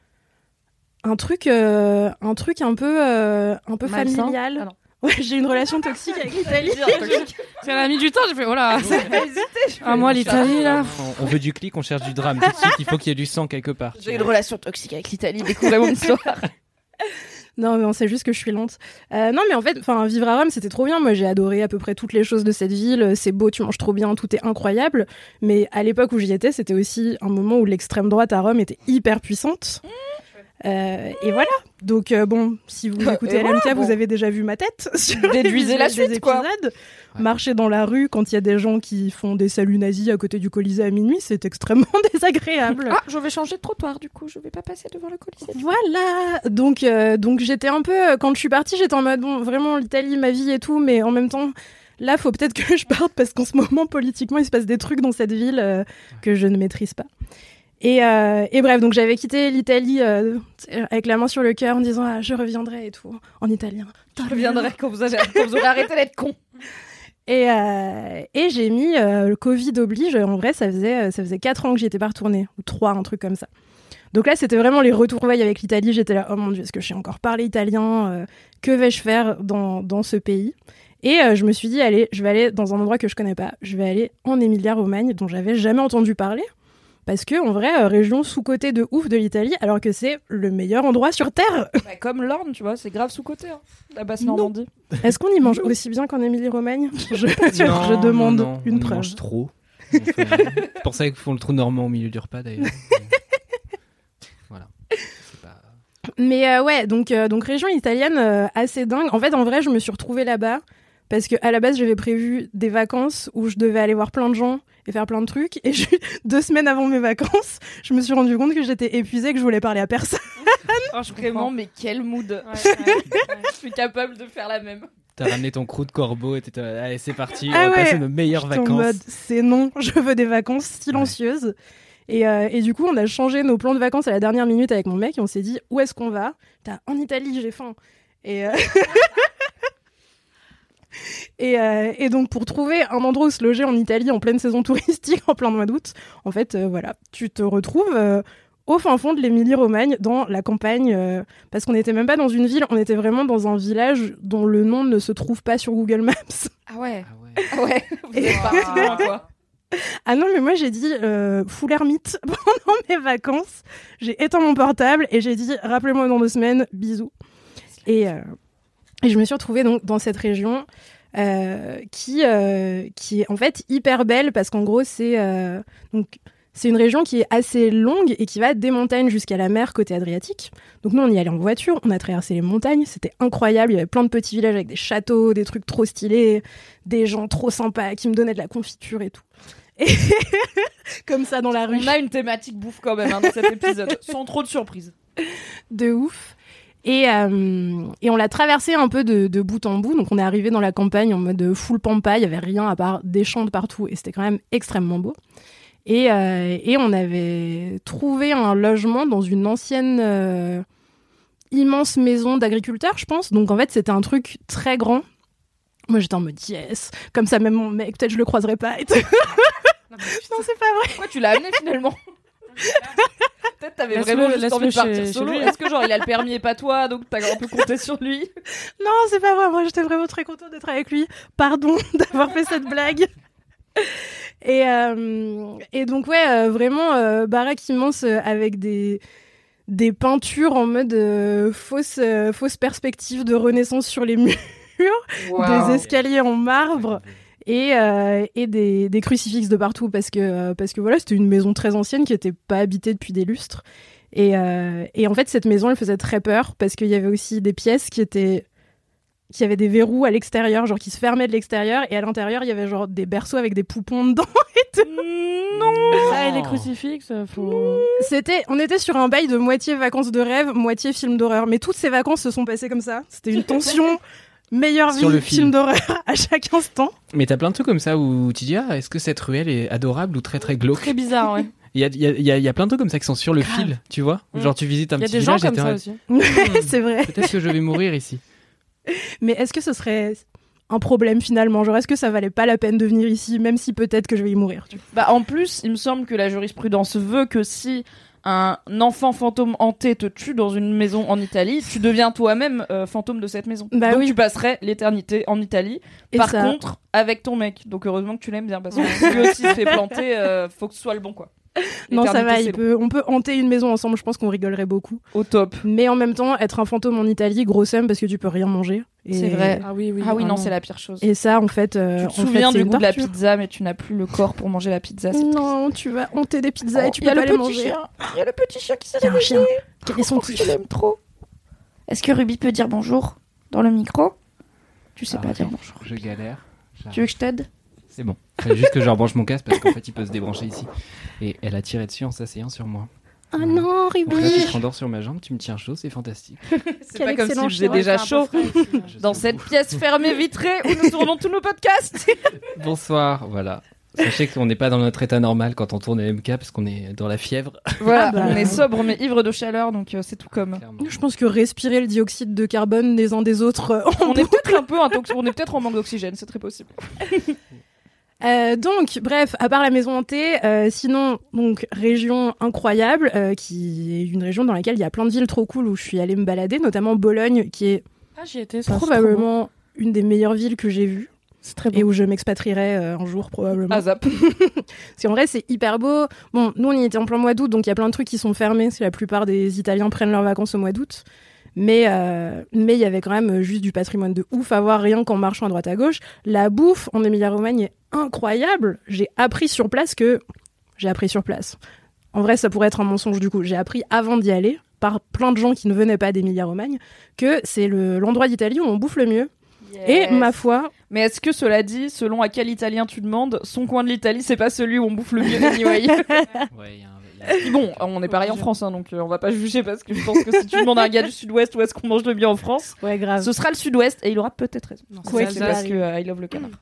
un truc, euh, un truc un peu, euh, un peu Malsain. familial. Ah non. Ouais, j'ai une relation toxique avec l'Italie. Ça a mis du temps, j'ai fait, oh là. Pas hésité. Ah, moi, l'Italie, là. On, on veut du clic, on cherche du drame. Tout de suite, il faut qu'il y ait du sang quelque part. J'ai une relation toxique avec l'Italie, découvrez mon histoire. Non, mais on sait juste que je suis lente. Euh, non, mais en fait, enfin, vivre à Rome, c'était trop bien. Moi, j'ai adoré à peu près toutes les choses de cette ville. C'est beau, tu manges trop bien, tout est incroyable. Mais à l'époque où j'y étais, c'était aussi un moment où l'extrême droite à Rome était hyper puissante. Euh, et voilà. Donc, euh, bon, si vous Et écoutez L M K, voilà, vous bon. avez déjà vu ma tête. Sur Déduisez les la visuels des suite, quoi. épisodes. Marcher dans la rue quand il y a des gens qui font des saluts nazis à côté du Colisée à minuit, c'est extrêmement désagréable. Ah, je vais changer de trottoir, du coup, je vais pas passer devant le Colisée. Voilà, donc euh, donc j'étais un peu, quand je suis partie, j'étais en mode bon, vraiment l'Italie, ma vie et tout, mais en même temps, là, faut peut-être que je parte parce qu'en ce moment, politiquement, il se passe des trucs dans cette ville euh, que je ne maîtrise pas. Et, euh, et bref, donc j'avais quitté l'Italie euh, avec la main sur le cœur en disant ah, je reviendrai et tout en italien. Je reviendrai quand vous, avez, quand vous aurez arrêté d'être con. Et, euh, et j'ai mis euh, le Covid oblige. En vrai, ça faisait ça faisait quatre ans que j'y étais pas retournée, ou trois, un truc comme ça. Donc là, c'était vraiment les retrouvailles avec l'Italie. J'étais là, oh mon Dieu, est-ce que je sais encore parler italien euh, Que vais-je faire dans, dans ce pays Et euh, je me suis dit, allez, je vais aller dans un endroit que je connais pas. Je vais aller en Émilia-Romagne, dont j'avais jamais entendu parler. Parce que, en vrai, euh, région sous-cotée de ouf de l'Italie, alors que c'est le meilleur endroit sur Terre. Bah, comme l'Orne, tu vois, c'est grave sous-côté, hein, la basse Normandie. Est-ce qu'on y mange aussi bien qu'en Émilie-Romagne je, Non, je demande non, non, une on preuve. mange trop. Enfin, c'est pour ça qu'ils font le trou normand au milieu du repas d'ailleurs. Voilà. C'est pas... Mais euh, ouais, donc, euh, donc région italienne euh, assez dingue. En fait, en vrai, je me suis retrouvée là-bas parce que à la base j'avais prévu des vacances où je devais aller voir plein de gens et faire plein de trucs, et je, deux semaines avant mes vacances, je me suis rendu compte que j'étais épuisée, que je voulais parler à personne. Oh, je vraiment, mais quel mood. Ouais, ouais, ouais. Je suis capable de faire la même. T'as ramené ton crew de corbeau et t'étais allez c'est parti, ah on va ouais, passer nos meilleures vacances. En mode c'est non, je veux des vacances silencieuses. Ouais. Et, euh, et du coup on a changé nos plans de vacances à la dernière minute avec mon mec et on s'est dit où est-ce qu'on va. T'as en Italie, j'ai faim. Et euh... et, euh, et donc pour trouver un endroit où se loger en Italie en pleine saison touristique en plein mois d'août, en fait euh, voilà, tu te retrouves euh, au fin fond de l'Émilie-Romagne, dans la campagne, euh, parce qu'on n'était même pas dans une ville, on était vraiment dans un village dont le nom ne se trouve pas sur Google Maps. Ah ouais, ah ouais, ah ouais. Vous êtes partis loin, quoi. Ah non, mais moi j'ai dit euh, full ermite pendant mes vacances. J'ai éteint mon portable et j'ai dit rappelez-moi dans deux semaines, bisous. Et, euh, et je me suis retrouvée donc dans cette région euh, qui, euh, qui est en fait hyper belle parce qu'en gros c'est... Euh, donc, C'est une région qui est assez longue et qui va des montagnes jusqu'à la mer côté Adriatique. Donc nous, on y allait en voiture, on a traversé les montagnes, c'était incroyable. Il y avait plein de petits villages avec des châteaux, des trucs trop stylés, des gens trop sympas qui me donnaient de la confiture et tout. Et comme ça dans la rue. On a une thématique bouffe quand même hein, dans cet épisode, sans trop de surprises. De ouf. Et, euh, et on l'a traversé un peu de, de bout en bout. Donc on est arrivé dans la campagne en mode full pampa, il n'y avait rien à part des champs de partout et c'était quand même extrêmement beau. Et, euh, et on avait trouvé un logement dans une ancienne euh, immense maison d'agriculteurs, je pense. Donc en fait, c'était un truc très grand. Moi, j'étais en mode yes. Comme ça, même mon mec, peut-être je le croiserai pas. Et tout. Non, non, c'est pas vrai. Pourquoi tu l'as amené finalement? Peut-être t'avais laisse vraiment le, juste envie de partir chez, solo. Chez Est-ce que genre il a le permis et pas toi, donc t'as un peu compté sur lui? Non, c'est pas vrai. Moi, j'étais vraiment très contente d'être avec lui. Pardon d'avoir fait cette blague. Et, euh, et donc ouais euh, vraiment euh, baraque immense euh, avec des des peintures en mode euh, fausse euh, fausse perspective de Renaissance sur les murs, wow. Des escaliers en marbre et euh, et des des crucifixes de partout parce que euh, parce que voilà, c'était une maison très ancienne qui était pas habitée depuis des lustres et euh, et en fait cette maison elle faisait très peur parce qu'il y avait aussi des pièces qui étaient qui avait des verrous à l'extérieur, genre qui se fermaient de l'extérieur, et à l'intérieur, il y avait genre des berceaux avec des poupons dedans et tout. Non. Ça et les crucifixes, faut... C'était, on était sur un bail de moitié vacances de rêve, moitié film d'horreur. Mais toutes ces vacances se sont passées comme ça. C'était une tension, meilleure vie, film. film d'horreur à chaque instant. Mais t'as plein de trucs comme ça où tu dis, ah, est-ce que cette ruelle est adorable ou très très glauque? Très bizarre, ouais. Il y a, il y, a, il y a plein de trucs comme ça qui sont sur le Grave. Fil, tu vois. Mmh. Genre tu visites un petit village. Il y a des gens comme ça un... aussi. C'est vrai. Peut-être que je vais mourir ici. Mais est-ce que ce serait un problème finalement? Genre, est-ce que ça valait pas la peine de venir ici, même si peut-être que je vais y mourir, tu vois? Bah, en plus, il me semble que la jurisprudence veut que si un enfant fantôme hanté te tue dans une maison en Italie, tu deviens toi-même euh, fantôme de cette maison. Bah Donc oui. tu passerais l'éternité en Italie. Et Par ça... contre, avec ton mec. Donc heureusement que tu l'aimes bien, parce que si lui aussi se fait planter, euh, faut que ce soit le bon, quoi. Non, ça va, il peut, on peut hanter une maison ensemble, je pense qu'on rigolerait beaucoup. Au top. Mais en même temps, être un fantôme en Italie, gros seum parce que tu peux rien manger. Et... C'est vrai. Ah oui, oui. Ah oui, non, c'est la pire chose. Et ça, en fait. Euh, tu te en souviens fait, du goût de la torture. pizza, mais tu n'as plus le corps pour manger la pizza. Non, tu vas hanter des pizzas oh, et tu peux pas les manger. Il y a le petit chien qui s'est réveillé. Quel est son kiff? Je l'aime trop. Est-ce que Ruby peut dire bonjour dans le micro? Tu sais ah, pas dire bonjour. Je galère. J'arrive. Tu veux que je t'aide? C'est bon. Faut juste que je rebranche mon casque parce qu'en fait il peut se débrancher ici. Et elle a tiré dessus en s'asseyant sur moi. Oh voilà. Non, Ruby. Donc là tu te rendors sur ma jambe, tu me tiens chaud, c'est fantastique. C'est Quel pas comme si je faisais déjà chaud dans cette beaucoup. Pièce fermée vitrée où nous tournons tous nos podcasts. Bonsoir, voilà. Sachez qu'on n'est pas dans notre état normal quand on tourne à M K parce qu'on est dans la fièvre. Voilà, ah bah. On est sobre mais ivre de chaleur, donc euh, c'est tout comme. Clairement. Je pense que respirer le dioxyde de carbone des uns des autres, euh, on, on est peut-être un peu intox- on est peut-être en manque d'oxygène, c'est très possible. Euh, donc, bref, à part la maison hantée, euh, sinon, donc région incroyable, euh, qui est une région dans laquelle il y a plein de villes trop cool où je suis allée me balader, notamment Bologne, qui est ah, j'y étais, ça, probablement une des meilleures villes que j'ai vues. C'est très beau. Et où je m'expatrierai euh, un jour probablement. Ah zap. Parce qu'en vrai c'est hyper beau. Bon, nous on y était en plein mois d'août, donc il y a plein de trucs qui sont fermés. C'est la plupart des Italiens prennent leurs vacances au mois d'août. Mais euh, mais il y avait quand même juste du patrimoine de ouf à voir rien qu'en marchant à droite à gauche. La bouffe en Emilia-Romagne est incroyable. J'ai appris sur place que j'ai appris sur place. En vrai ça pourrait être un mensonge du coup. J'ai appris avant d'y aller par plein de gens qui ne venaient pas d'Emilia-Romagne que c'est le l'endroit d'Italie où on bouffe le mieux. Yes. Et ma foi... Mais est-ce que, cela dit, selon à quel Italien tu demandes, son coin de l'Italie, c'est pas celui où on bouffe le mieux anyway. Ouais, y a un... y a... Bon, on est pareil en France, hein, donc euh, on va pas juger parce que je pense que si tu demandes à un gars du Sud-Ouest où est-ce qu'on mange le mieux en France, ouais, grave. ce sera le Sud-Ouest et il aura peut-être raison. Non, Ouais, ça, c'est ça parce arrive. que euh, I love le canard.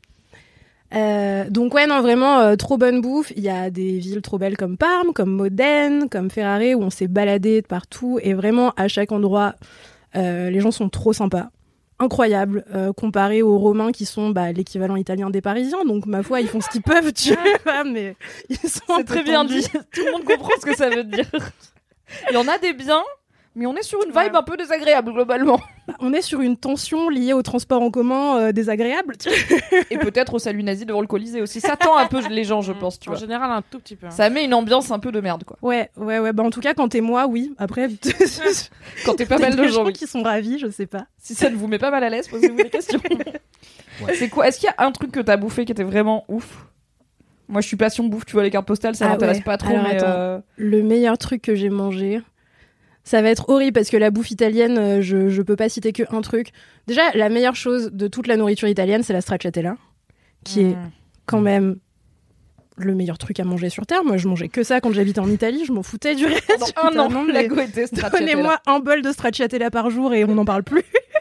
Euh, donc ouais, non, vraiment, euh, trop bonne bouffe. Il y a des villes trop belles comme Parme, comme Modène, comme Ferrare, où on s'est baladé de partout. Et vraiment, à chaque endroit, euh, les gens sont trop sympas. Incroyable, euh, comparé aux Romains qui sont bah, l'équivalent italien des Parisiens. Donc, ma foi, ils font ce qu'ils peuvent, tu vois, mais ils sont un C'est peu très bien tendus. dit. Tout le monde comprend ce que ça veut dire. Il y en a des biens, mais on est sur une vibe Ouais. un peu désagréable globalement. Bah, on est sur une tension liée au transport en commun euh, désagréable. tu vois. Et peut-être au salut nazi devant le Colisée aussi. Ça tend un peu les gens, je pense, tu En vois. général, un tout petit peu. hein. Ça met une ambiance un peu de merde, quoi. Ouais, ouais, ouais. Bah, en tout cas, quand t'es moi, oui. Après, Quand t'es pas t'as mal de des gens, oui. qui sont ravis, je sais pas. Si ça ne vous met pas mal à l'aise, posez-vous des questions. Ouais. C'est quoi? Est-ce qu'il y a un truc que t'as bouffé qui était vraiment ouf? Moi, je suis passion bouffe, tu vois, les cartes postales, ça Ah m'intéresse ouais. pas trop, Alors, mais... attends. euh, Le meilleur truc que j'ai mangé, ça va être horrible parce que la bouffe italienne, euh, je, je peux pas citer que un truc. Déjà, la meilleure chose de toute la nourriture italienne, c'est la stracciatella, qui est Mm. quand même le meilleur truc à manger sur Terre. Moi, je mangeais que ça quand j'habitais en Italie, je m'en foutais du reste. Pendant un Putain, an, non, la mais go était stracciatella. donnez-moi un bol de stracciatella par jour et on n'en parle plus.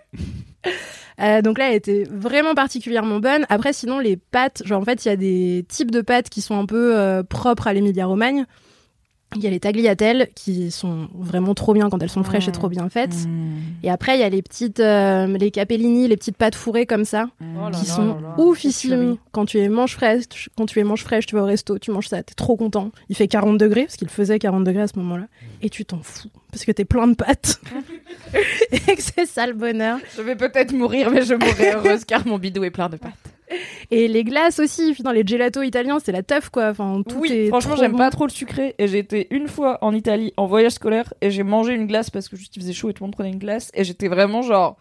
Euh, donc là, elle était vraiment particulièrement bonne. Après, sinon, les pâtes, genre en fait, il y a des types de pâtes qui sont un peu euh, propres à l'Emilia-Romagne. Il y a les tagliatelles qui sont vraiment trop bien quand elles sont fraîches Mmh. et trop bien faites. Mm. Et après, il y a les petites, euh, les capellini, les petites pâtes fourrées comme ça, Oh là qui là sont là là. oufissimes. Quand tu les manges fraîches, quand tu les manges fraîches, tu vas au resto, tu manges ça, t'es trop content. Il fait quarante degrés, parce qu'il faisait quarante degrés à ce moment-là, et tu t'en fous, parce que t'es plein de pâtes. Et que c'est ça le bonheur. Je vais peut-être mourir, mais je mourrai heureuse car mon bidou est plein de pâtes. Et les glaces aussi, putain, les gelatos italiens, c'est la teuf, quoi. Enfin, tout Oui, est franchement, trop j'aime bon. pas trop le sucré. Et j'ai été une fois en Italie en voyage scolaire et j'ai mangé une glace parce que juste il faisait chaud et tout le monde prenait une glace. Et j'étais vraiment genre.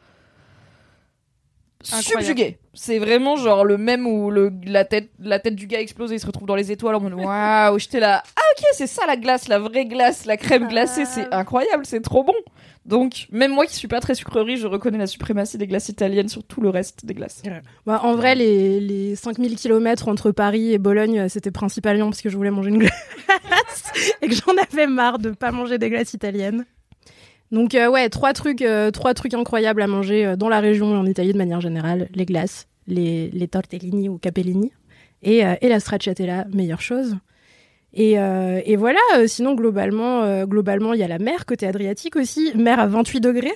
Incroyable. Subjuguée. C'est vraiment genre le même où le, la, tête, la tête du gars explose et il se retrouve dans les étoiles en mode waouh. J'étais là. Ah, ok, c'est ça la glace, la vraie glace, la crème glacée. C'est incroyable, c'est trop bon. Donc, même moi qui suis pas très sucrerie, je reconnais la suprématie des glaces italiennes sur tout le reste des glaces. Bah, en vrai, les, les cinq mille kilomètres entre Paris et Bologne, c'était principalement parce que je voulais manger une glace et que j'en avais marre de pas manger des glaces italiennes. Donc euh, ouais, trois trucs, euh, trois trucs incroyables à manger euh, dans la région et en Italie de manière générale. Les glaces, les, les tortellini ou capellini et, euh, et la stracciatella, meilleure chose. Et, euh, et voilà, euh, sinon globalement, euh, globalement, il y a la mer côté Adriatique aussi, mer à vingt-huit degrés.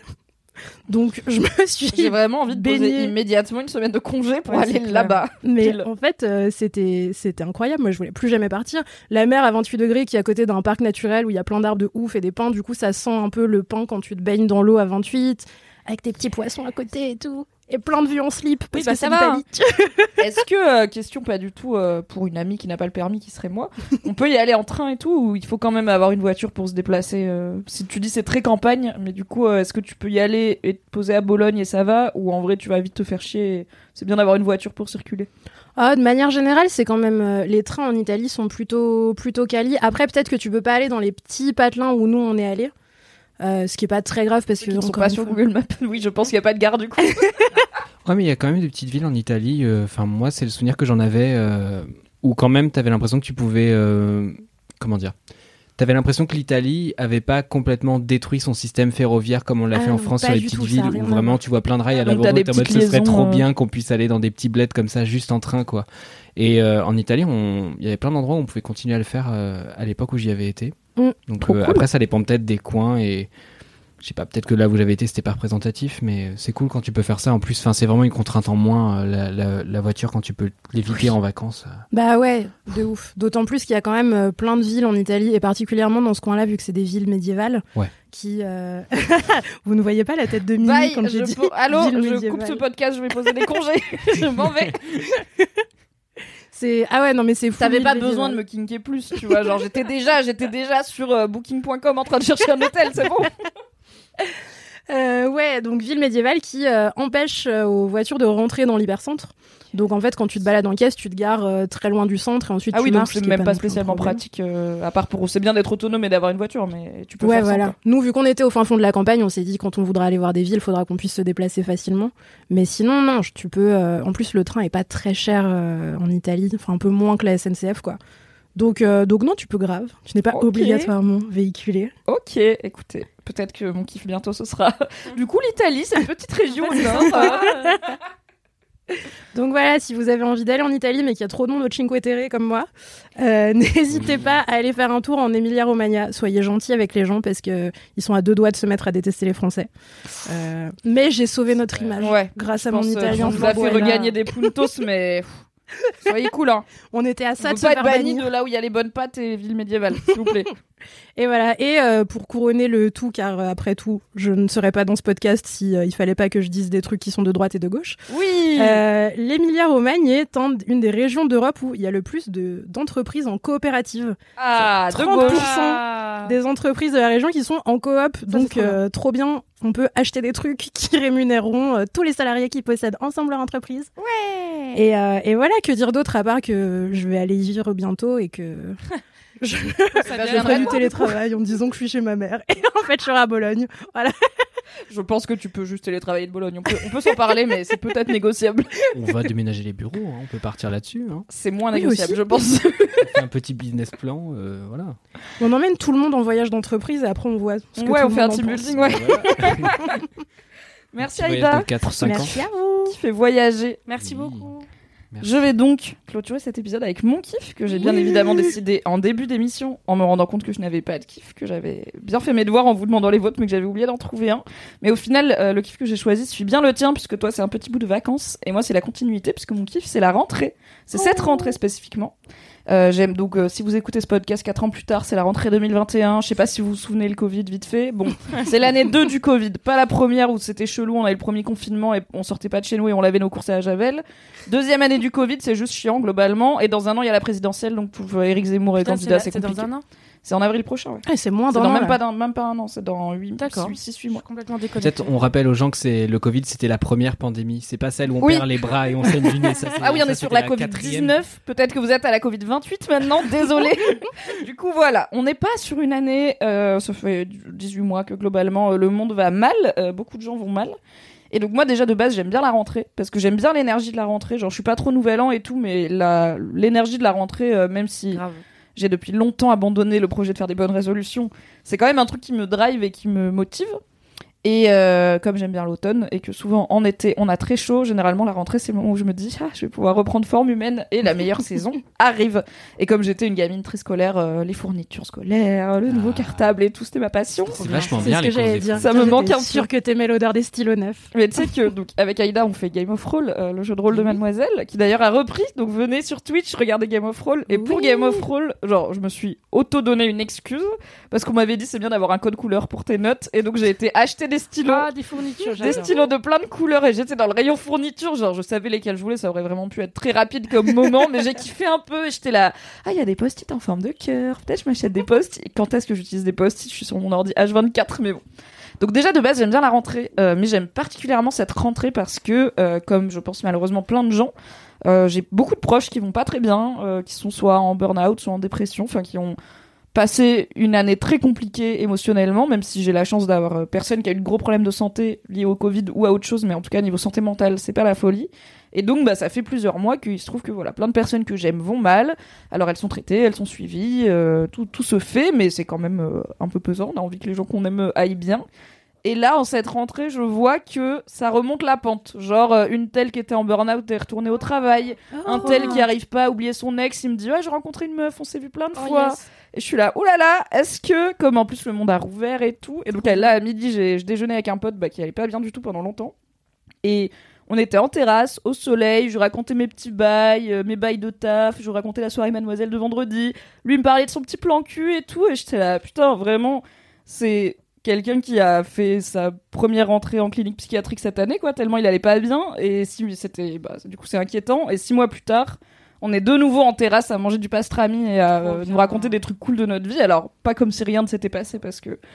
Donc je me suis J'ai vraiment envie de poser baignée. immédiatement une semaine de congé pour Ouais, aller c'est clair. là-bas. Mais Pile. en fait, euh, c'était c'était incroyable. Moi, je voulais plus jamais partir. La mer à vingt-huit degrés qui est à côté d'un parc naturel où il y a plein d'arbres de ouf et des pins. Du coup, ça sent un peu le pain quand tu te baignes dans l'eau à vingt-huit, avec tes petits poissons à côté et tout. Et plein de vues en slip parce bah, que ça c'est va, l'Italie. Est-ce que, euh, question pas du tout euh, pour une amie qui n'a pas le permis, qui serait moi, on peut y aller en train et tout, ou il faut quand même avoir une voiture pour se déplacer euh, Si tu dis c'est très campagne, mais du coup, euh, est-ce que tu peux y aller et te poser à Bologne et ça va, ou en vrai tu vas vite te faire chier et c'est bien d'avoir une voiture pour circuler? Ah, de manière générale, c'est quand même euh, les trains en Italie sont plutôt plutôt quali. Après, peut-être que tu peux pas aller dans les petits patelins où nous on est allés. Euh, ce qui est pas très grave parce que Ils ne sont encore pas une sur fois- Google Maps. Oui, je pense qu'il n'y a pas de gare du coup. Ouais, mais il y a quand même des petites villes en Italie. euh, Enfin, moi, c'est le souvenir que j'en avais euh, où quand même, t'avais l'impression que tu pouvais. euh, comment dire T'avais l'impression que l'Italie avait pas complètement détruit son système ferroviaire comme on l'a Ah fait en non, France pas sur les du petites tout, ça villes a où rien à vraiment voir. tu vois plein de rails à Donc, la t'as des t'es en mode petites ce serait liaisons, trop euh. bien qu'on puisse aller dans des petits bleds comme ça juste en train quoi. Et euh, en Italie, on- il y avait plein d'endroits où on pouvait continuer à le faire euh, à l'époque où j'y avais été. Mm, Donc trop euh, cool. après, ça dépend peut-être des coins et je sais pas, peut-être que là où j'avais été, c'était pas représentatif, mais c'est cool quand tu peux faire ça. En plus, enfin, c'est vraiment une contrainte en moins euh, la, la, la voiture quand tu peux l'éviter en vacances. euh. Bah ouais, de ouf. D'autant plus qu'il y a quand même euh, plein de villes en Italie, et particulièrement dans ce coin-là, vu que c'est des villes médiévales, Ouais. qui... euh, Vous ne voyez pas la tête de Mimi Bye, quand j'ai je dit po- Allô, ville je médiévale. coupe ce podcast, je vais poser des congés. Je m'en vais. C'est... Ah ouais, non mais c'est fou. T'avais ville pas médiévale. besoin de me kinker plus, tu vois. Genre, j'étais déjà, j'étais déjà sur euh, booking point com en train de chercher un hôtel, c'est bon. Euh, ouais, donc ville médiévale qui euh, empêche euh, aux voitures de rentrer dans l'hypercentre. Donc en fait, quand tu te balades en caisse, tu te gares euh, très loin du centre et ensuite ah tu oui, marches. donc c'est ce qui est même pas, non plus un spécialement problème. pratique. Euh, à part pour c'est bien d'être autonome et d'avoir une voiture, mais tu peux Ouais, faire voilà. ça. Quoi. Nous, vu qu'on était au fin fond de la campagne, on s'est dit quand on voudra aller voir des villes, il faudra qu'on puisse se déplacer facilement. Mais sinon, non, tu peux. Euh, en plus, le train est pas très cher euh, en Italie, enfin un peu moins que la S N C F, quoi. Donc, euh, donc non, tu peux grave. Tu n'es pas Okay. obligatoirement véhiculé. Ok, écoutez, peut-être que mon kiff bientôt ce sera. Du coup, l'Italie, c'est une petite région au nord. euh. Donc voilà, si vous avez envie d'aller en Italie, mais qu'il y a trop de monde au Cinque Terre comme moi, euh, n'hésitez pas à aller faire un tour en Emilia-Romagna. Soyez gentils avec les gens parce que ils sont à deux doigts de se mettre à détester les Français. Euh, mais j'ai sauvé notre image Ouais, grâce je à mon pense, euh, italien. On vous a fait flamboyant. regagner des puntos, mais pff, soyez cool, hein. On était à ça On de veut se pas faire être banni bannir. de là où il y a les bonnes pâtes et les villes médiévales, s'il vous plaît. Et voilà. Et euh, pour couronner le tout, car euh, après tout, je ne serais pas dans ce podcast si euh, il fallait pas que je dise des trucs qui sont de droite et de gauche. Oui. Euh, L'Emilia-Romagne est un- une des régions d'Europe où il y a le plus de d'entreprises en coopérative. Ah, de trente pour cent gauche. Ah. Des entreprises de la région qui sont en coop, donc c'est trop euh, trop bien. On peut acheter des trucs qui rémunéreront euh, tous les salariés qui possèdent ensemble leur entreprise. Ouais. Et, euh, et voilà, que dire d'autre à part que je vais aller y vivre bientôt et que je, Ça je deviendrait ferai du quoi, télétravail en me disant que je suis chez ma mère. Et en fait, je serai à Bologne. Voilà. Je pense que tu peux juste télétravailler de Bologne. On peut, on peut s'en parler, mais c'est peut-être négociable. On va déménager les bureaux, hein, on peut partir là-dessus. Hein. C'est moins Oui, négociable, aussi. je pense. On fait un petit business plan, euh, voilà. On emmène tout le monde en voyage d'entreprise et après on voit ce que Ouais, tout on le fait un monde en team pense. building, ouais. Voilà. Merci Petit voyage Aïda, de quatre ou cinq ans. Merci à vous. qui fait voyager. Merci Oui. beaucoup. Merci. Je vais donc clôturer cet épisode avec mon kiff que j'ai bien Oui. évidemment décidé en début d'émission en me rendant compte que je n'avais pas de kiff, que j'avais bien fait mes devoirs en vous demandant les vôtres mais que j'avais oublié d'en trouver un. Mais au final, euh, le kiff que j'ai choisi suit bien le tien puisque toi c'est un petit bout de vacances et moi c'est la continuité puisque mon kiff c'est la rentrée. C'est cette rentrée spécifiquement. Euh, j'aime donc euh, si vous écoutez ce podcast quatre ans plus tard, c'est la rentrée deux mille vingt et un. Je sais pas si vous vous souvenez le Covid vite fait. Bon, c'est l'année deux du Covid, pas la première où c'était chelou, on avait le premier confinement et on sortait pas de chez nous et on lavait nos courses à la javel. Deuxième année du Covid, c'est juste chiant globalement et dans un an il y a la présidentielle donc pour Éric Zemmour est Putain, candidat, c'est c'est là- c'est compliqué. dans un an. C'est en avril prochain, ouais. Ah, c'est moins C'est d'un dans an, même là. pas, dans, même pas un an, c'est dans huit, D'accord. six, huit Je mois. suis complètement déconnectée. Peut-être on rappelle aux gens que c'est le Covid, c'était la première pandémie. C'est pas celle où on Oui. perd les bras et on saigne du nez. Ça, c'est- Ah oui, on ça, est sur c'était la Covid quatrième. dix-neuf. Peut-être que vous êtes à la Covid vingt-huit maintenant. Désolé. Du coup, voilà. On n'est pas sur une année. Euh, ça fait dix-huit mois que globalement euh, le monde va mal. Euh, beaucoup de gens vont mal. Et donc moi déjà de base j'aime bien la rentrée parce que j'aime bien l'énergie de la rentrée. Genre je suis pas trop nouvel an et tout, mais la l'énergie de la rentrée, euh, même si Grave. j'ai depuis longtemps abandonné le projet de faire des bonnes résolutions, c'est quand même un truc qui me drive et qui me motive. Et euh, comme j'aime bien l'automne et que souvent en été on a très chaud, généralement la rentrée c'est le moment où je me dis ah je vais pouvoir reprendre forme humaine et la meilleure saison arrive. Et comme j'étais une gamine très scolaire, euh, les fournitures scolaires, le nouveau Ah. cartable et tout c'était ma passion. C'est vachement C'est bien ce que les courses j'allais des dire. fruits. Ça me J'étais manque un peu. sûre que t'aimais l'odeur des stylos neufs. Mais tu sais que donc avec Aïda on fait Game of Roll, euh, le jeu de rôle de Mademoiselle, qui d'ailleurs a repris. Donc venez sur Twitch regarder Game of Roll. Et pour Oui. Game of Roll, genre je me suis auto donné une excuse parce qu'on m'avait dit c'est bien d'avoir un code couleur pour tes notes. Et donc j'ai été acheter des stylos. Ah, des fournitures, Des j'adore. stylos de plein de couleurs et j'étais dans le rayon fourniture, genre je savais lesquels je voulais, ça aurait vraiment pu être très rapide comme moment, mais j'ai kiffé un peu et j'étais là, ah il y a des post-it en forme de cœur, peut-être je m'achète des post-it. Quand est-ce que j'utilise des post-it? Je suis sur mon ordi H vingt-quatre, mais bon. Donc déjà de base j'aime bien la rentrée, euh, mais j'aime particulièrement cette rentrée parce que, euh, comme je pense malheureusement plein de gens, euh, j'ai beaucoup de proches qui vont pas très bien, euh, qui sont soit en burn-out, soit en dépression, enfin qui ont passé une année très compliquée émotionnellement, même si j'ai la chance d'avoir euh, personne qui a eu de gros problèmes de santé liés au Covid ou à autre chose, mais en tout cas niveau santé mentale, c'est pas la folie. Et donc bah ça fait plusieurs mois qu'il se trouve que voilà, plein de personnes que j'aime vont mal. Alors elles sont traitées, elles sont suivies, euh, tout tout se fait, mais c'est quand même euh, un peu pesant. On a envie que les gens qu'on aime euh, aillent bien. Et là, en cette rentrée, je vois que ça remonte la pente. Genre, euh, une telle qui était en burn-out est retournée au travail. Un tel qui arrive pas à oublier son ex, il me dit « Ouais, j'ai rencontré une meuf, on s'est vu plein de Oh, fois. yes. Et je suis là « Oh là là, est-ce que... » Comme en plus, le monde a rouvert et tout. Et donc là, à midi, j'ai, je déjeunais avec un pote bah, qui allait pas bien du tout pendant longtemps. Et on était en terrasse, au soleil, je lui racontais mes petits bails, euh, mes bails de taf, je lui racontais la soirée Mademoiselle de vendredi. Lui il me parlait de son petit plan cul et tout. Et j'étais là « Putain, vraiment, c'est... » quelqu'un qui a fait sa première entrée en clinique psychiatrique cette année, quoi, tellement il allait pas bien. Et si, c'était, bah, du coup, c'est inquiétant. Et six mois plus tard, on est de nouveau en terrasse à manger du pastrami et à euh, nous raconter des trucs cool de notre vie. Alors, pas comme si rien ne s'était passé, parce que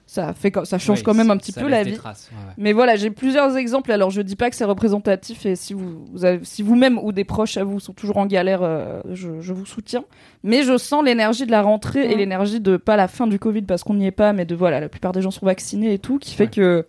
ça fait ça change Oui, quand même un petit ça peu laisse la des vie. traces, ouais, ouais. Mais voilà, j'ai plusieurs exemples. Alors je dis pas que c'est représentatif et si vous, vous avez, si vous-même ou des proches à vous sont toujours en galère, euh, je, je vous soutiens. Mais je sens l'énergie de la rentrée mmh. et l'énergie de pas la fin du Covid parce qu'on n'y est pas, mais de voilà, la plupart des gens sont vaccinés et tout, qui fait ouais. que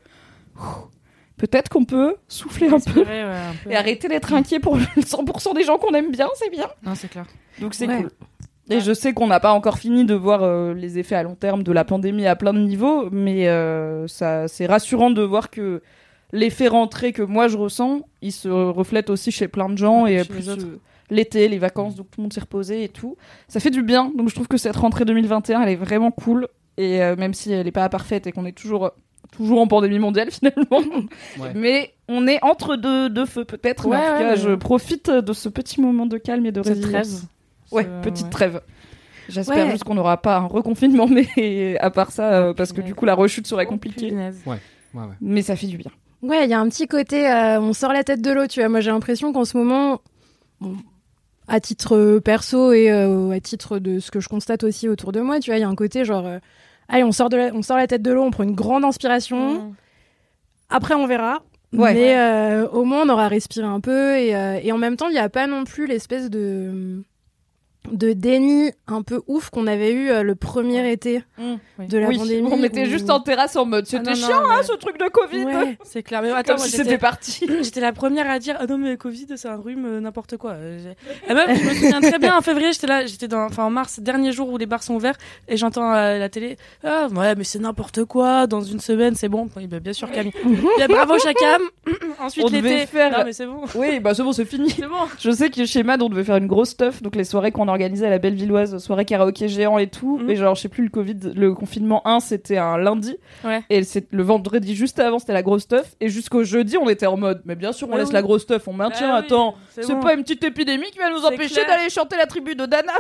peut-être qu'on peut souffler un peu, ouais, un peu et arrêter d'être inquiet pour cent pour cent des gens qu'on aime bien, c'est bien. Non, c'est clair. Donc c'est ouais. cool. Et ouais. je sais qu'on n'a pas encore fini de voir euh, les effets à long terme de la pandémie à plein de niveaux, mais euh, ça, c'est rassurant de voir que l'effet rentrée que moi je ressens, il se reflète aussi chez plein de gens et plus les euh, l'été, les vacances, donc tout le monde s'est reposé et tout. Ça fait du bien, donc je trouve que cette rentrée deux mille vingt et un, elle est vraiment cool. Et euh, même si elle n'est pas parfaite et qu'on est toujours... toujours en pandémie mondiale finalement, ouais. mais on est entre deux, deux feux peut-être. Ouais, mais en tout cas, ouais, je ouais. profite de ce petit moment de calme et de Cette résilience. Trêve. Ouais, euh, petite ouais. trêve. J'espère Ouais. juste qu'on n'aura pas un reconfinement, mais à part ça, euh, parce que du coup la rechute serait compliquée. Ouais. Ouais, ouais. Mais ça fait du bien. Ouais, il y a un petit côté, euh, on sort la tête de l'eau, tu vois. Moi, j'ai l'impression qu'en ce moment, bon, à titre perso et euh, à titre de ce que je constate aussi autour de moi, tu vois, il y a un côté genre, euh, allez, on sort, de la, on sort la tête de l'eau, on prend une grande inspiration. Mmh. Après, on verra. Ouais. Mais euh, au moins, on aura respiré un peu. Et, euh, et en même temps, il n'y a pas non plus l'espèce de, de déni un peu ouf qu'on avait eu euh, le premier été mmh. de la oui. pandémie. On était où... juste en terrasse en mode c'était ah, non, chiant, non, hein, mais... ce truc de Covid. Ouais, c'est clair. Mais attends, comme moi, si j'étais... c'était parti. J'étais la première à dire ah non, mais Covid, c'est un rhume, euh, n'importe quoi. Et même, je me souviens très bien, en février, j'étais là, j'étais dans, enfin en mars, dernier jour où les bars sont ouverts, et j'entends à la télé ah ouais, mais c'est n'importe quoi, dans une semaine, c'est bon. Oui, bah, bien sûr, Camille. Bien, bravo, Chakam. Ensuite, on l'été. Faire... Non, mais c'est bon. Oui, bah c'est bon, c'est fini. C'est bon. Je sais que chez Mad, on devait faire une grosse stuff, donc les soirées qu'on organisait à la Bellevilloise, soirée karaoké géant et tout. Mmh. Et genre, je sais plus, le Covid, le confinement un, c'était un lundi. Ouais. Et c'est le vendredi juste avant, c'était la grosse stuff. Et jusqu'au jeudi, on était en mode, mais bien sûr, on ouais, laisse oui. la grosse stuff, on maintient. Ah, attends, oui, c'est, c'est bon. Pas une petite épidémie qui va nous c'est empêcher clair. D'aller chanter la tribu de Dana.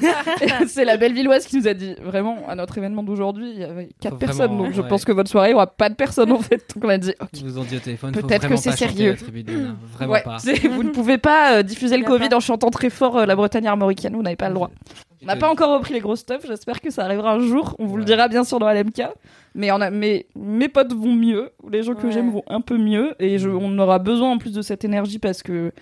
C'est la Bellevilloise qui nous a dit, vraiment, à notre événement d'aujourd'hui, il y avait quatre personnes. Donc ouais. je pense que votre soirée, il y aura pas de personnes en fait. Donc on a dit, ok. Ils vous ont dit au téléphone, peut-être que c'est sérieux. Vraiment ouais, pas. Vous ne pouvez pas euh, diffuser le Covid pas. En chantant très fort euh, la Bretagne armoricaine, vous n'avez pas le droit. On n'a pas encore repris les grosses stuff, j'espère que ça arrivera un jour. On vous ouais. le dira bien sûr dans L M K. Mais on a, mes, mes potes vont mieux, les gens que ouais. j'aime vont un peu mieux. Et je, on aura besoin en plus de cette énergie parce que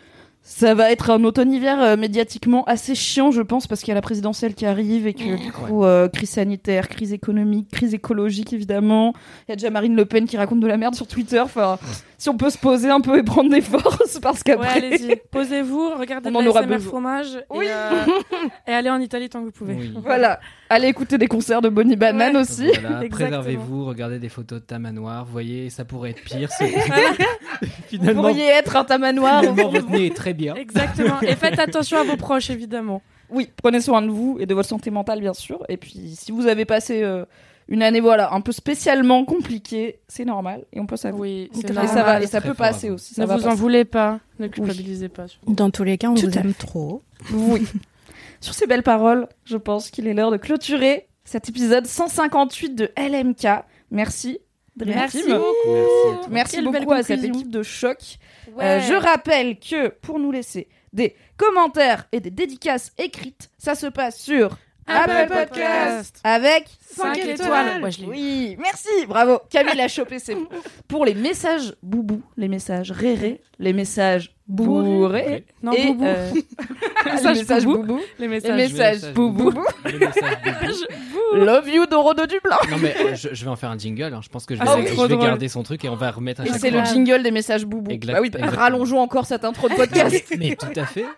ça va être un automne-hiver euh, médiatiquement assez chiant, je pense, parce qu'il y a la présidentielle qui arrive et que mmh. du coup, euh, crise sanitaire, crise économique, crise écologique évidemment. Il y a déjà Marine Le Pen qui raconte de la merde sur Twitter. Enfin, si on peut se poser un peu et prendre des forces, parce qu'après... Ouais, allez-y, posez-vous, regardez on en de aura l'A S M R besoin. Fromage oui. et, euh, et allez en Italie tant que vous pouvez. Oui. Voilà, allez écouter des concerts de Bonnie Banane ouais. aussi. Voilà, préservez-vous, regardez des photos de tamanoir, vous voyez, ça pourrait être pire. C'est... Finalement, vous pourriez être un tamanoir. Finalement, votre nez est très bien. Exactement, et faites attention à vos proches, évidemment. Oui, prenez soin de vous et de votre santé mentale, bien sûr. Et puis, si vous avez passé euh, une année, voilà, un peu spécialement compliquée, c'est normal. Et on peut s'avouer. Oui, c'est et normal. ça va, et ça très peut fort, passer avant. aussi. Ça ne va vous passer. en voulez pas, ne culpabilisez oui. pas. Dans tous les cas, on Tout vous aime trop. Oui. Sur ces belles paroles, je pense qu'il est l'heure de clôturer cet épisode cent cinquante-huit de L M K. Merci. Merci Dream beaucoup. Merci, Merci Quelle beaucoup à cette équipe de choc. Ouais. Euh, je rappelle que pour nous laisser des commentaires et des dédicaces écrites, ça se passe sur Apple, Apple Podcast. Podcast avec cinq étoiles. étoiles. Ouais, je l'ai oui, merci, bravo. Camille a chopé ses mots. Pour les messages boubou, les messages réré, les messages bourrés, non, et boubou. Euh... les messages boubou, les messages, les messages boubou, les messages boubou. Love you Doro de Dublin. Non mais euh, je, je vais en faire un jingle, hein. Je pense que je vais, ah, oui, je vais garder son truc et on va remettre à et chaque c'est fois. le jingle des messages boubou. Exact, bah oui, exactement. rallongeons encore cette intro de podcast. Mais tout à fait.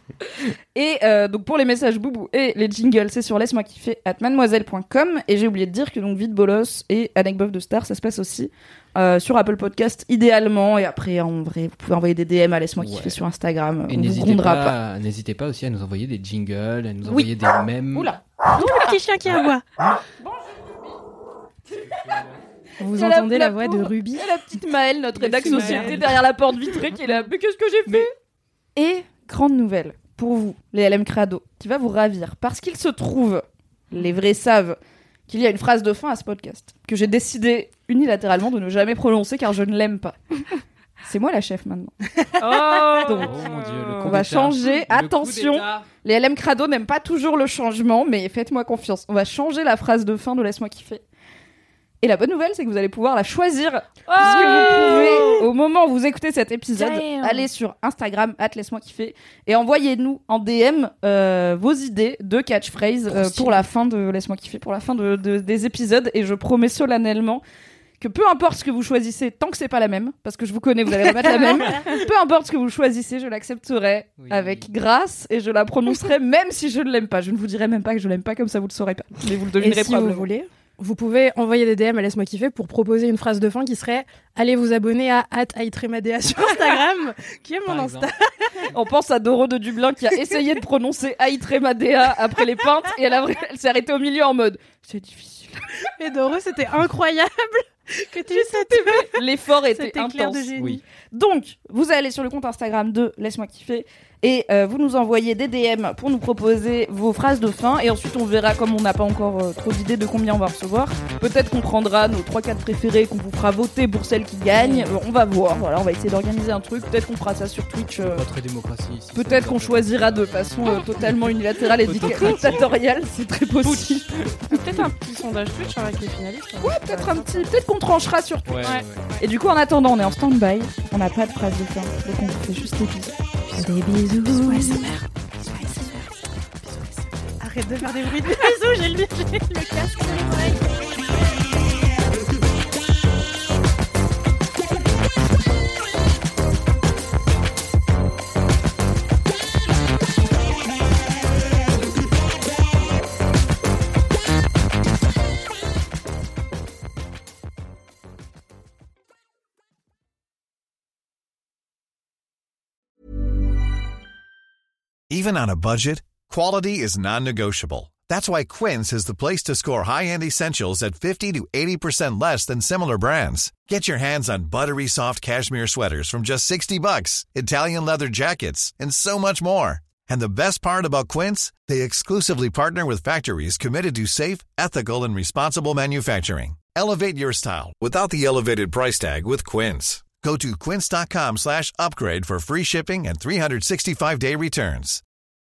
Et euh, donc pour les messages boubou et les jingles, c'est sur laisse-moi kiffer at mademoiselle point com. Et j'ai oublié de dire que donc Vite Bolos et Anecdote de Star, ça se passe aussi euh, sur Apple Podcast idéalement. Et après, en vrai, vous pouvez envoyer des D M à laisse-moi ouais. kiffer sur Instagram. Et on n'hésitez vous grondera pas, pas. N'hésitez pas aussi à nous envoyer des jingles, à nous oui. envoyer des mèmes. Oula. Oh, le petit chien qui aboie. Vous entendez la, la voix de Ruby. Et la petite Maëlle, notre rédac société derrière la porte vitrée qui est là. Mais qu'est-ce que j'ai fait? Et grande nouvelle pour vous, les L M Crado, qui va vous ravir. Parce qu'il se trouve, les vrais savent, qu'il y a une phrase de fin à ce podcast que j'ai décidé unilatéralement de ne jamais prononcer car je ne l'aime pas. C'est moi la chef maintenant. Oh, donc, oh mon Dieu, le on va changer. Le attention, les L M Crado n'aiment pas toujours le changement, mais faites-moi confiance. On va changer la phrase de fin de Laisse-moi kiffer. Et la bonne nouvelle, c'est que vous allez pouvoir la choisir. Oh puisque vous pouvez, au moment où vous écoutez cet épisode, Damn. aller sur Instagram, arobase laisse-moi kiffer, et envoyez-nous en D M euh, vos idées de catchphrase euh, pour la fin de Laisse-moi kiffer, pour la fin de, de, des épisodes. Et je promets solennellement que peu importe ce que vous choisissez, tant que c'est pas la même, parce que je vous connais, vous allez remettre la même, peu importe ce que vous choisissez, je l'accepterai Oui. avec grâce et je la prononcerai même si je ne l'aime pas. Je ne vous dirai même pas que je l'aime pas, comme ça vous le saurez pas. Mais vous le devinerez Et si probablement. vous voulez, vous pouvez envoyer des D M à Laisse-moi kiffer pour proposer une phrase de fin qui serait « Allez vous abonner à arobase aitremadea sur Instagram », qui est mon Par Insta. On pense à Doro de Dublin qui a essayé de prononcer Aitremadea après les pintes et elle, a... elle s'est arrêtée au milieu en mode « C'est difficile ». Et Doro, c'était incroyable que tu L'effort était Cet éclair intense. de génie. Oui. Donc, vous allez sur le compte Instagram de Laisse-moi kiffer et euh, vous nous envoyez des D M pour nous proposer vos phrases de fin et ensuite on verra, comme on n'a pas encore euh, trop d'idées de combien on va recevoir. Peut-être qu'on prendra nos trois quatre préférés, qu'on vous fera voter pour celle qui gagne. Euh, on va voir, voilà, on va essayer d'organiser un truc. Peut-être qu'on fera ça sur Twitch. euh, Votre démocratie ici. Peut-être qu'on choisira de façon euh, totalement unilatérale et dictatoriale, c'est très possible. Peut-être un petit sondage Twitch avec les finalistes. Ouais, peut-être un petit, peut-être qu'on tranchera sur Twitch. Ouais, ouais, ouais. Et du coup, en attendant, on est en stand-by, on n'a pas de phrase de fin, donc on vous fait juste des bisous. Des bisous. Arrête de faire des bruits de bisous, j'ai le, j'ai le casque sur les oreilles. Even on a budget, quality is non-negotiable. That's why Quince is the place to score high-end essentials at fifty to eighty percent less than similar brands. Get your hands on buttery soft cashmere sweaters from just sixty bucks, Italian leather jackets, and so much more. And the best part about Quince, they exclusively partner with factories committed to safe, ethical, and responsible manufacturing. Elevate your style without the elevated price tag with Quince. Go to quince.com slash upgrade for free shipping and three sixty-five day returns.